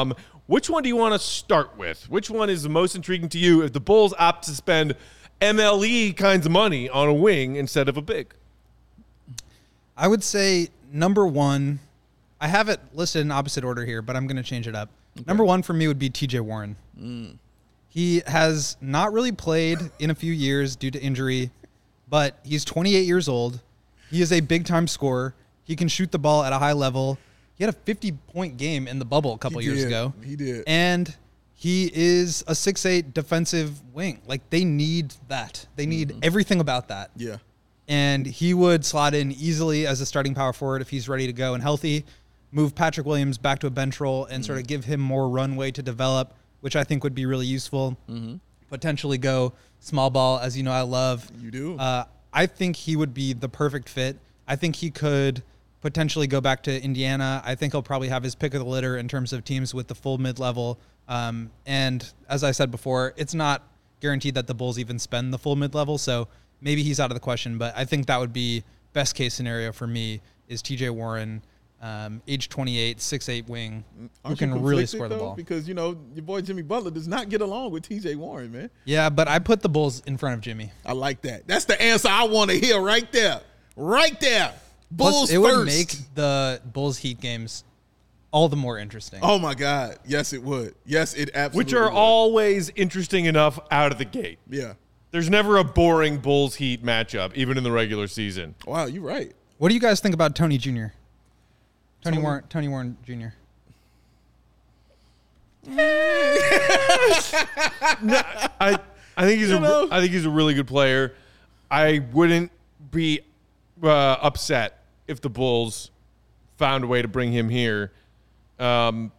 Which one do you want to start with? Which one is the most intriguing to you if the Bulls opt to spend M L E kinds of money on a wing instead of a big? I would say number one, I have it listed in opposite order here, but I'm going to change it up. Okay. Number one for me would be T J Warren. Mm. He has not really played in a few years due to injury, but he's twenty-eight years old. He is a big-time scorer. He can shoot the ball at a high level. He had a fifty-point game in the bubble a couple he years did. ago. He did. And he is a six eight defensive wing. Like, they need that. They need mm-hmm. everything about that. Yeah. And he would slot in easily as a starting power forward if he's ready to go and healthy, move Patrick Williams back to a bench role and mm-hmm. sort of give him more runway to develop, which I think would be really useful. Mm-hmm. Potentially go small ball, as you know I love. You do. Uh, I think he would be the perfect fit. I think he could potentially go back to Indiana. I think he'll probably have his pick of the litter in terms of teams with the full mid-level. Um, and as I said before, it's not guaranteed that the Bulls even spend the full mid-level, so maybe he's out of the question. But I think that would be best case scenario for me is T J Warren, um, age twenty-eight, six eight wing, Aren't who can really score though? the ball. Because, you know, your boy Jimmy Butler does not get along with T J Warren, man. Yeah, but I put the Bulls in front of Jimmy. I like that. That's the answer I want to hear right there. Right there. Bulls Plus, it first. would make the Bulls Heat games all the more interesting. Oh, my God. Yes, it would. Yes, it absolutely Which are would. always interesting enough out of the gate. Yeah. There's never a boring Bulls Heat matchup, even in the regular season. Wow, you're right. What do you guys think about Tony Junior? Tony, Tony Warren, Tony Warren Junior no, I I think he's you a know? I think he's a really good player. I wouldn't be uh, upset if the Bulls found a way to bring him here. Um,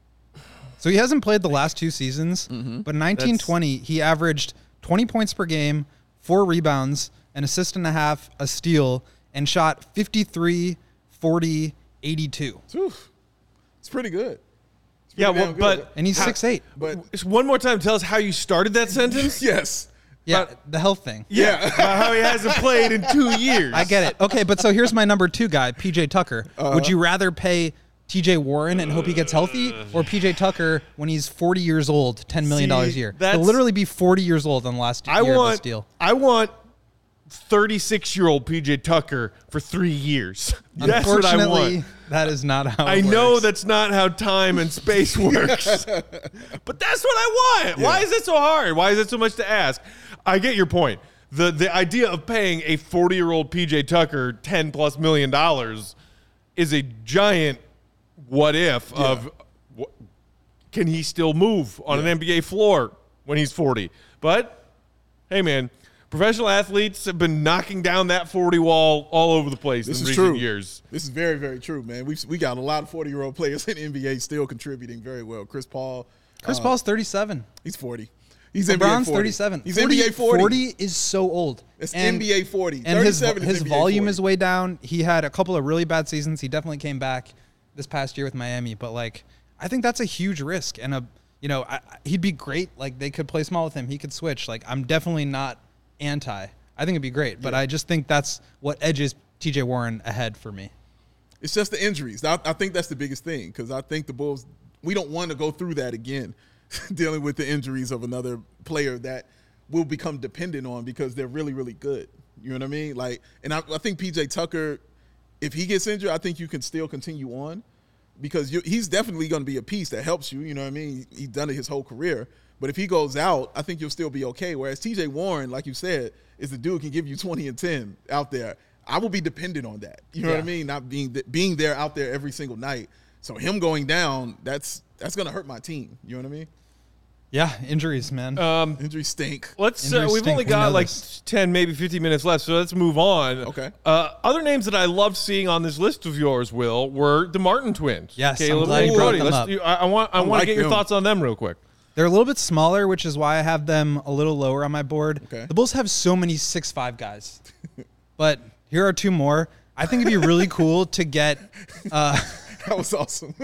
so he hasn't played the last two seasons, mm-hmm. but in nineteen twenty he averaged twenty points per game, four rebounds, an assist and a half, a steal, and shot fifty-three, forty, eighty-two. Oof. It's pretty good. It's pretty yeah, well, good. but and he's six eight. But just one more time, tell us how you started that sentence. Yes. Yeah, But, the health thing. Yeah, about how he hasn't played in two years. I get it. Okay, but so here's my number two guy, P J Tucker. Uh-huh. Would you rather pay T J Warren and hope he gets healthy, or P J Tucker when he's forty years old, ten million dollars See, a year? that's- He'll literally be forty years old on the last I year want, of this deal. I want thirty-six-year-old P J Tucker for three years. That's what I Unfortunately, want. that is not how it I works. know that's not how time and space works, but that's what I want. Yeah. Why is it so hard? Why is it so much to ask? I get your point. The the idea of paying a forty-year-old P J Tucker ten plus million dollars is a giant what if Yeah. of wh- can he still move on an N B A floor when he's forty? But hey, man, professional athletes have been knocking down that forty wall all over the place This in is recent true. years. This is very, very true, man. We've we got a lot of forty-year-old players in the N B A still contributing very well. Chris Paul. Chris uh, Paul's thirty-seven. He's forty. He's N B A LeBron's forty. thirty-seven. He's forty, N B A forty. forty is so old. It's And- N B A forty. And his, thirty-seven is his N B A volume forty. is way down. He had a couple of really bad seasons. He definitely came back this past year with Miami. But, like, I think that's a huge risk. And, a you know, I, he'd be great. Like, they could play small with him. He could switch. Like, I'm definitely not anti. I think it'd be great. But Yeah. I just think that's what edges T J Warren ahead for me. It's just the injuries. I, I think that's the biggest thing because I think the Bulls, we don't want to go through that again, dealing with the injuries of another player that will become dependent on because they're really, really good. You know what I mean? Like, and I, I think P J Tucker, if he gets injured, I think you can still continue on because you, he's definitely going to be a piece that helps you. You know what I mean? He's done it his whole career. But if he goes out, I think you'll still be okay. Whereas T J Warren, like you said, is the dude who can give you twenty and ten out there. I will be dependent on that. You know Yeah. what I mean? Not being th- being there out there every single night. So him going down, that's that's going to hurt my team. You know what I mean? Yeah, injuries, man. Um, Injuries stink. Let's. Uh, Injuries we've stink. only We got know like this. ten, maybe fifteen minutes left, so let's move on. Okay. Uh, other names that I loved seeing on this list of yours, Will, were the Martin twins. Yes, I'm Caleb glad and you brought Brody. them Let's up. do- I, I want. I, I want to like get your them. thoughts on them real quick. They're a little bit smaller, which is why I have them a little lower on my board. Okay. The Bulls have so many six five guys. But here are two more. I think it'd be really cool to get uh, That was awesome.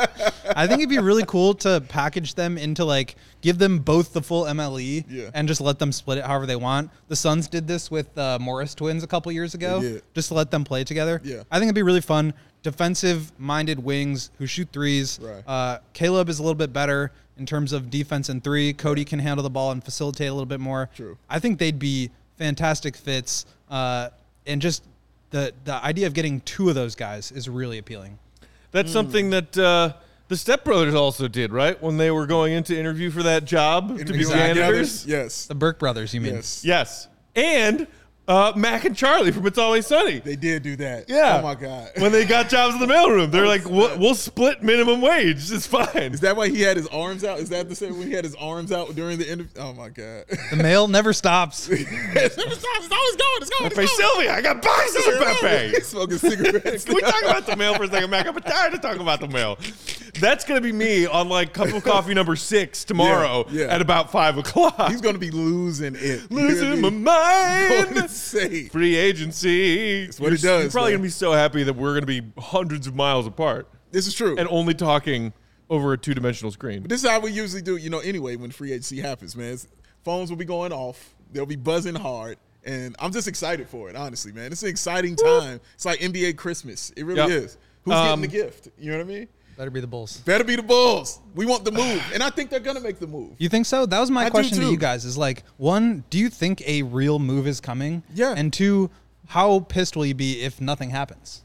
I think it'd be really cool to package them into like give them both the full M L E Yeah. and just let them split it however they want. The Suns did this with uh, Morris twins a couple years ago, They did. just to let them play together. Yeah. I think it'd be really fun. Defensive-minded wings who shoot threes. Right. Uh, Caleb is a little bit better in terms of defense and three. Cody can handle the ball and facilitate a little bit more. True. I think they'd be fantastic fits, uh, and just the the idea of getting two of those guys is really appealing. That's something that uh, the Step Brothers also did, right? When they were going into interview for that job to be Interviewing janitors. together? Yes. The Burke brothers, you mean? Yes. Yes. And uh, Mac and Charlie from It's Always Sunny. They did do that. Yeah. Oh, my God. When they got jobs in the mailroom, they're like, we'll, we'll split minimum wage. It's fine. Is that why he had his arms out? Is that the same when he had his arms out during the interview? Oh, my God. The mail never stops. It's never stops. It's always going. It's going. It's Pepe going. Sylvia, I got boxes of Pepe. He's smoking cigarettes. Can we talk about the mail for a second, Mac? I'm tired of talking about the mail. That's going to be me on like cup of coffee number six tomorrow Yeah, yeah. at about five o'clock. He's going to be losing it. Losing my Going mind. insane. Free agency. That's what you're, he does, You're probably man. going to be so happy that we're going to be hundreds of miles apart This is true. and only talking over a two-dimensional screen. This is how we usually do, you know, anyway, when free agency happens, man. It's- phones will be going off. They'll be buzzing hard. And I'm just excited for it, honestly, man. It's an exciting time. It's like N B A Christmas. It really Yep. is. Who's Um, getting the gift? You know what I mean? Better be the Bulls. Better be the Bulls. We want the move. And I think they're going to make the move. You think so? That was my I do question to too. you guys is like, one, do you think a real move is coming? Yeah. And two, how pissed will you be if nothing happens?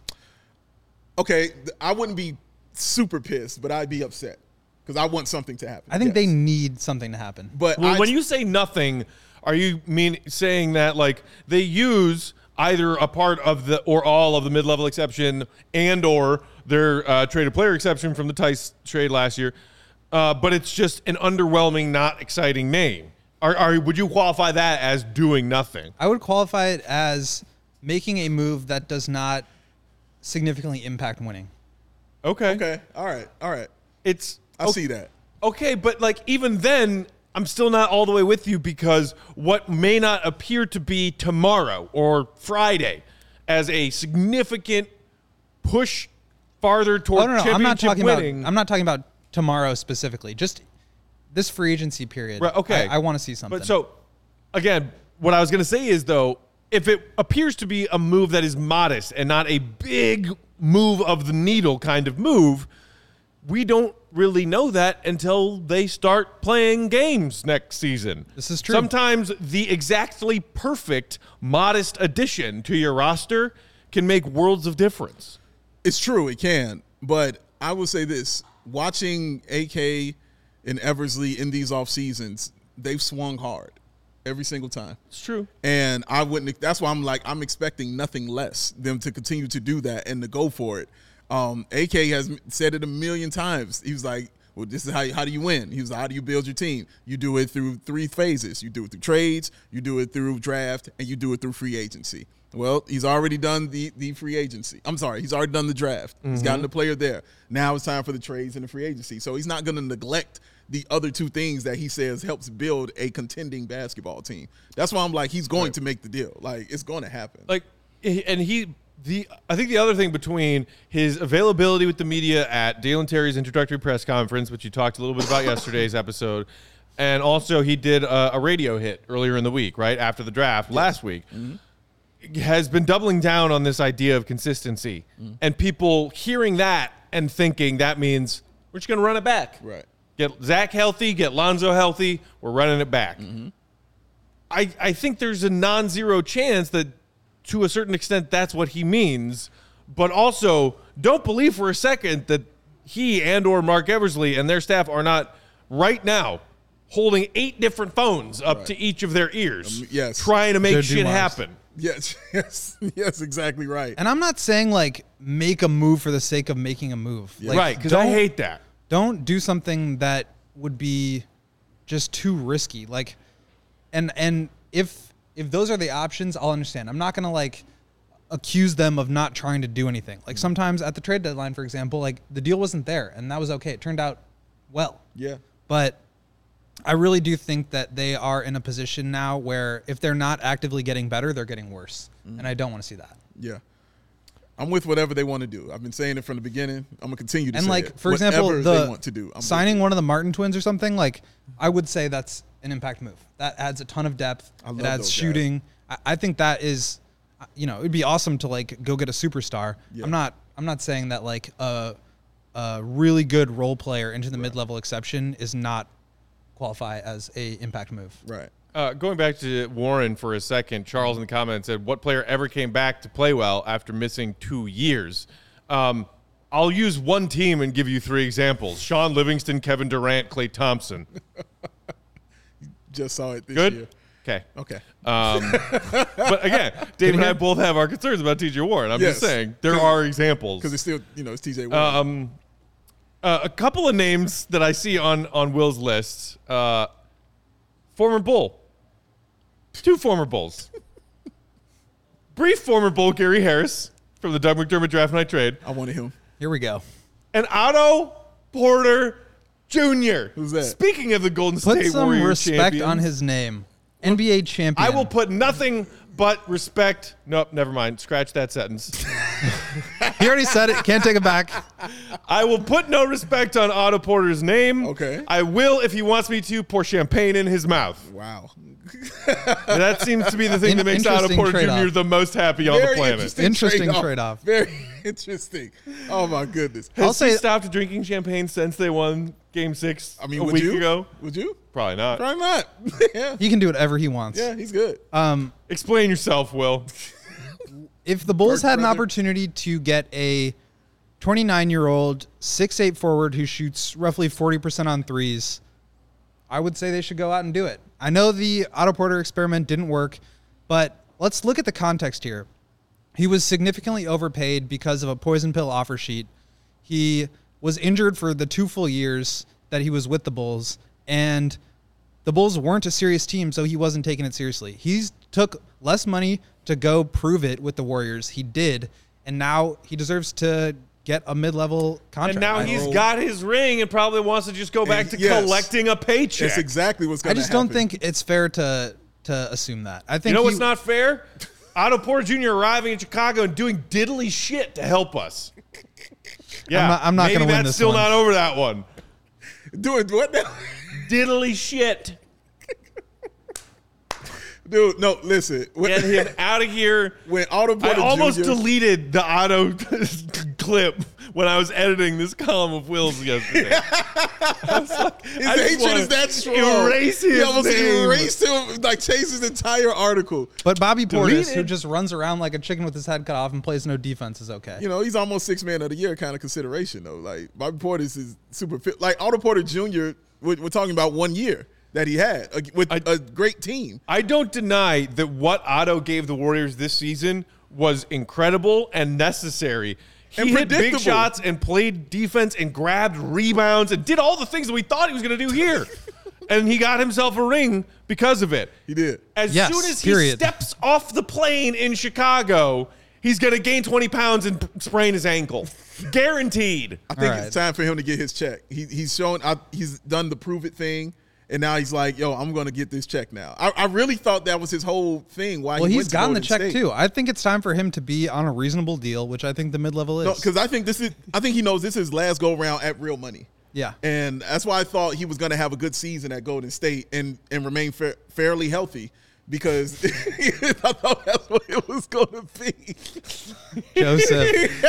Okay, th- I wouldn't be super pissed, but I'd be upset because I want something to happen. I think Yes. they need something to happen. But Well, I, when you say nothing, are you mean saying that like they use either a part of the or all of the mid-level exception and or their uh, traded player exception from the Tice trade last year, uh, but it's just an underwhelming, not exciting name? Are, are would you qualify that as doing nothing? I would qualify it as making a move that does not significantly impact winning. Okay, okay, all right, all right. it's I okay. see that. Okay, but like even then, I'm still not all the way with you because what may not appear to be tomorrow or Friday as a significant push farther toward Oh, no, no, championship I'm not talking winning. about. I'm not talking about tomorrow specifically. Just this free agency period. Right, okay. I, I want to see something. But so, again, what I was going to say is, though, if it appears to be a move that is modest and not a big move of the needle kind of move, we don't really know that until they start playing games next season. This is true. Sometimes the exactly perfect, modest addition to your roster can make worlds of difference. It's true, it can. But I will say this: watching A K and Eversley in these off seasons, they've swung hard every single time. It's true. And I wouldn't. That's why I'm like I'm expecting nothing less them to continue to do that and to go for it. Um, A K has said it a million times. He was like, "Well, this is how how do you win?" He was like, "How do you build your team? You do it through three phases. You do it through trades, you do it through draft, and you do it through free agency." Well, he's already done the the free agency. I'm sorry, he's already done the draft. Mm-hmm. He's gotten the player there. Now it's time for the trades and the free agency. So he's not going to neglect the other two things that he says helps build a contending basketball team. That's why I'm like, he's going Right. to make the deal. Like, it's going to happen. Like, and he, the I think the other thing between his availability with the media at Dalen Terry's introductory press conference, which you talked a little bit about yesterday's episode, and also he did a, a radio hit earlier in the week, right after the draft yes. last week, mm-hmm. has been doubling down on this idea of consistency, mm-hmm. and people hearing that and thinking that means we're just going to run it back, right? Get Zach healthy, get Lonzo healthy, we're running it back. Mm-hmm. I, I think there's a non-zero chance that to a certain extent that's what he means, but also don't believe for a second that he and or Mark Eversley and their staff are not right now holding eight different phones up right. to each of their ears, um, yes. trying to make They're shit Dumars. happen. Yes, yes, yes, exactly right. And I'm not saying like make a move for the sake of making a move. Yeah. Like, right, because I hate that. Don't do something that would be just too risky. Like, and and if if those are the options, I'll understand. I'm not gonna like accuse them of not trying to do anything. Like sometimes at the trade deadline, for example, like the deal wasn't there, and that was okay. It turned out well. Yeah. But I really do think that they are in a position now where if they're not actively getting better, they're getting worse, mm-hmm. and I don't want to see that. Yeah. I'm with whatever they want to do. I've been saying it from the beginning. I'm gonna continue to and say like it. for Whatever example, the they want to do. I'm signing one of the Martin twins or something, like I would say that's an impact move. That adds a ton of depth. I love it adds those shooting. I, I think that is, you know, it'd be awesome to like go get a superstar. Yeah. I'm not. I'm not saying that like a a really good role player into the right. mid-level exception is not qualify as a impact move. Right. Uh, going back to Warren for a second, Charles in the comments said, what player ever came back to play well after missing two years? Um, I'll use one team and give you three examples. Sean Livingston, Kevin Durant, Klay Thompson. Just saw it this Good? year. Okay. Okay. Um, but again, Dave and I both have our concerns about T J Warren. I'm yes. just saying there are examples. Because it's still, you know, it's T J Warren. Um, uh, a couple of names that I see on, on Will's list. Uh, former Bull. Two former Bulls. Brief former Bull Gary Harris from the Doug McDermott draft night trade. I wanted him. Here we go. And Otto Porter Junior Who's that? Speaking of the Golden Put State some Warriors respect champions, on his name. N B A champion. I will put nothing but respect. Nope, never mind. Scratch that sentence. He already said it. Can't take it back. I will put no respect on Otto Porter's name. Okay. I will, if he wants me to, pour champagne in his mouth. Wow. That seems to be the thing In- that makes Otto Porter trade-off. Junior the most happy on Very the planet. interesting, Interesting trade-off. trade-off. Very interesting. Oh, my goodness. Has I'll say- he stopped drinking champagne since they won Game Six I mean, a would week you? ago? Would you? Probably not. Probably not. yeah. He can do whatever he wants. Yeah, he's good. Um, Explain yourself, Will. if the Bulls Burke had an brother. opportunity to get a twenty-nine-year-old six foot eight forward who shoots roughly forty percent on threes, I would say they should go out and do it. I know the Otto Porter experiment didn't work, but let's look at the context here. He was significantly overpaid because of a poison pill offer sheet. He was injured for the two full years that he was with the Bulls, and the Bulls weren't a serious team, so he wasn't taking it seriously. He's took less money to go prove it with the Warriors. He did, and now he deserves to get a mid-level contract. And now I- he's got his ring and probably wants to just go back And to yes. collecting a paycheck. That's exactly what's I going to just happen. don't think it's fair to to assume that. I think You know he- what's not fair? Otto Porter Junior arriving in Chicago and doing diddly shit to help us. Yeah, I'm not- I'm not maybe gonna win that's this still one. not over that one. Doing what now? Diddly shit. Dude, no, listen. When, Get him out of here. when Otto I Porter almost Junior deleted the Otto clip when I was editing this column of Will's yesterday. I was like, His I just hatred wanna is that strong. Erase his He almost name. erased him, like chased his entire article. But Bobby Portis, who Deleted. just runs around like a chicken with his head cut off and plays no defense, is okay. You know, he's almost six man of the year kind of consideration though. Like Bobby Portis is super fit. Like Otto Porter Junior We're, we're talking about one year that he had uh, with I- a great team. I don't deny that what Otto gave the Warriors this season was incredible and necessary. He And hit big predictable. shots and played defense and grabbed rebounds and did all the things that we thought he was going to do here. And he got himself a ring because of it. He did. As Yes, soon as period. he steps off the plane in Chicago, he's going to gain twenty pounds and sprain his ankle. Guaranteed. I think All right. it's time for him to get his check. He, he's shown. I, he's done the prove it thing, and now he's like, "Yo, I'm going to get this check now." I, I really thought that was his whole thing. Why? well, he he's went to gotten the Golden check State. too. I think it's time for him to be on a reasonable deal, which I think the mid-level is. No, because I think this is. I think he knows this is his last go round at real money. yeah. And that's why I thought he was going to have a good season at Golden State and and remain fa- fairly healthy because I thought that's what it was going to be. Joseph.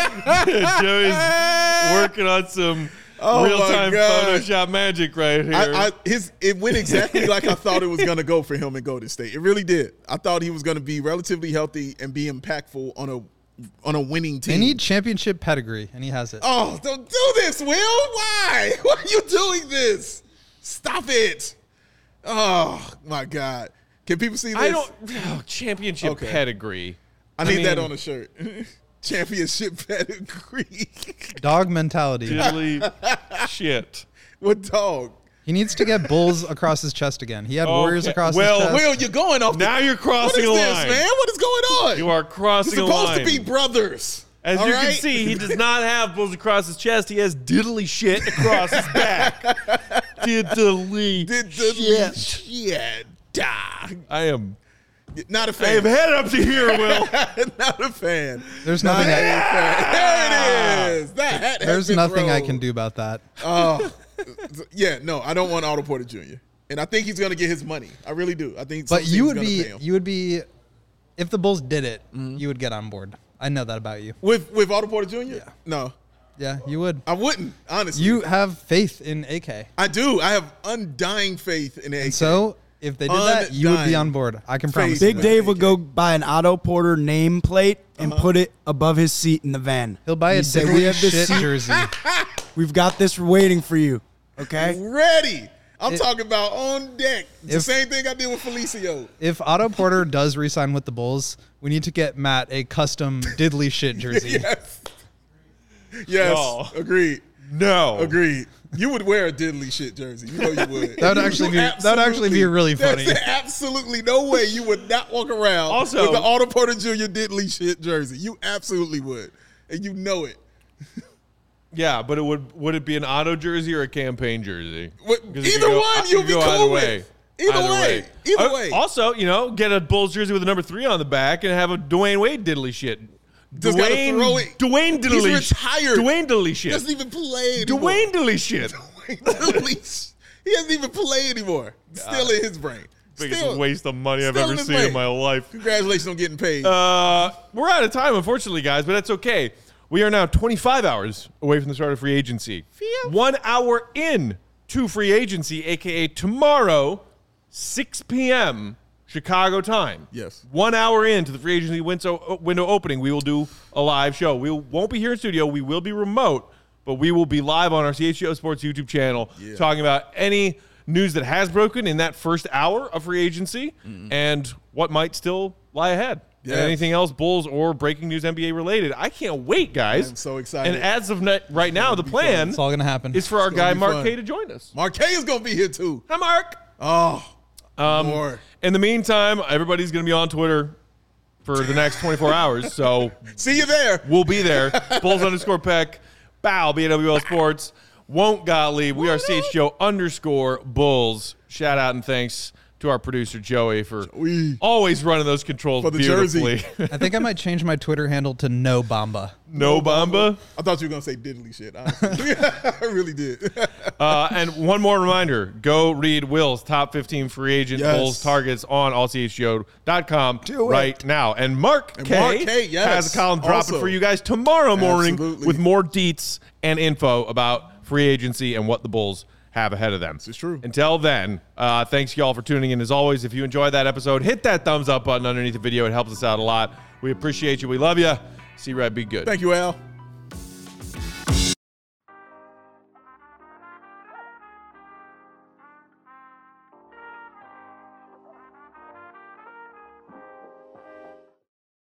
Joey's working on some Oh my real-time God. Photoshop magic right here. I, I, his it went exactly like I thought it was going to go for him in Golden State. It really did. I thought he was going to be relatively healthy and be impactful on a on a winning team. They need championship pedigree, and he has it. Oh, don't do this, Will. Why? Why are you doing this? Stop it. Oh, my God. Can people see this? I don't oh, championship Okay. pedigree. I need I that mean- on a shirt. Championship pedigree. Dog mentality. Diddly shit. What dog? He needs to get Bulls across his chest again. He had Warriors Okay. across Well, his chest. Will, you're going off. Now the, you're crossing what is a this, line. man? What is going on? You are crossing You're a supposed line. to be brothers. As all you can right? see, he does not have bulls across his chest. He has diddly shit across his back. Diddly Did the shit. shit. Dog. I am Not a I fan. have head up to here, Will. Not a fan. There's Not nothing. a I, fan. There it is. That hat has there's been nothing I thrown. can do about that. Oh, yeah. No, I don't want Otto Porter Junior And I think he's going to get his money. I really do. I think. But some you team's would gonna be pay him. you would be if the Bulls did it, Mm-hmm. you would get on board. I know that about you. with with Otto Porter Junior Yeah. No, Yeah, you would. I wouldn't. Honestly, You have faith in A K. I do. I have undying faith in A K. And so if they did that, you would be Undying on board. I can faith. promise. Big you that. Dave would go buy an Otto Porter nameplate and put it above his seat in the van. He'll buy a He'd say, diddly "We have this shit seat. jersey. We've got this waiting for you." Okay. ready. I'm It- talking about on deck. It's If- the same thing I did with Felicio. If Otto Porter does re-sign with the Bulls, we need to get Matt a custom diddly shit jersey. Yes. Yes. No. Agreed. No. Agreed. You would wear a diddly shit jersey. You know you would. That would actually You be- that would actually be absolutely- really funny. There's absolutely no way you would not walk around Also- with the Otto Porter Junior diddly shit jersey. You absolutely would. And you know it. Yeah, but it would would it be an auto jersey or a campaign jersey? What- 'Cause it either could go- one it you'll could be go cool either with. way. Either way. Either Uh, way. Also, you know, get a Bulls jersey with a number three on the back and have a Dwayne Wade diddly shit. Just gotta Dwayne, throw it. Dwayne diddly He's retired. Dwayne diddly shit. Doesn't even play anymore. Dwayne diddly shit. Dwayne He doesn't even play anymore. Still in his brain. Biggest Still, waste of money I've still ever in his seen brain. in my life. Congratulations on getting paid. Uh, we're out of time, unfortunately, guys, but that's okay. We are now twenty-five hours away from the start of free agency. One hour in to free agency, a k a tomorrow, six p.m. Chicago time. Yes. One hour into the free agency window, window opening, we will do a live show. We won't be here in studio. We will be remote, but we will be live on our C H G O Sports YouTube channel Yeah. talking about any news that has broken in that first hour of free agency mm-hmm. and what might still lie ahead. Yeah. And anything else, Bulls or breaking news N B A related. I can't wait, guys. I'm so excited. And as of net, right now, the plan It's all going to happen. is for our It's gonna guy be Mark fun. K to join us. Mark K is going to be here too. Hi, Mark. Oh, Um, more. in the meantime, everybody's going to be on Twitter for the next twenty-four hours. So See you there. we'll be there. Bulls underscore Peck. Bow, B A W L Sports. Won't Gottlieb. We are C H G O underscore Bulls. Shout out and thanks to our producer, Joey, for Joey. always running those controls For the beautifully. jersey. I think I might change my Twitter handle to No Bamba. No Bamba. I thought you were going to say diddly shit. Honestly. I really did. Uh, and one more reminder, go read Will's top fifteen free agent Yes. Bulls targets on all C H G O dot com right now. And Mark And K, Mark K, yes, has a column dropping also. for you guys tomorrow morning Absolutely. with more deets and info about free agency and what the Bulls have ahead of them. This is true. Until then, uh, thanks y'all for tuning in. As always, if you enjoyed that episode, hit that thumbs up button underneath the video. It helps us out a lot. We appreciate you. We love you. See Red, be good. Thank you, Al.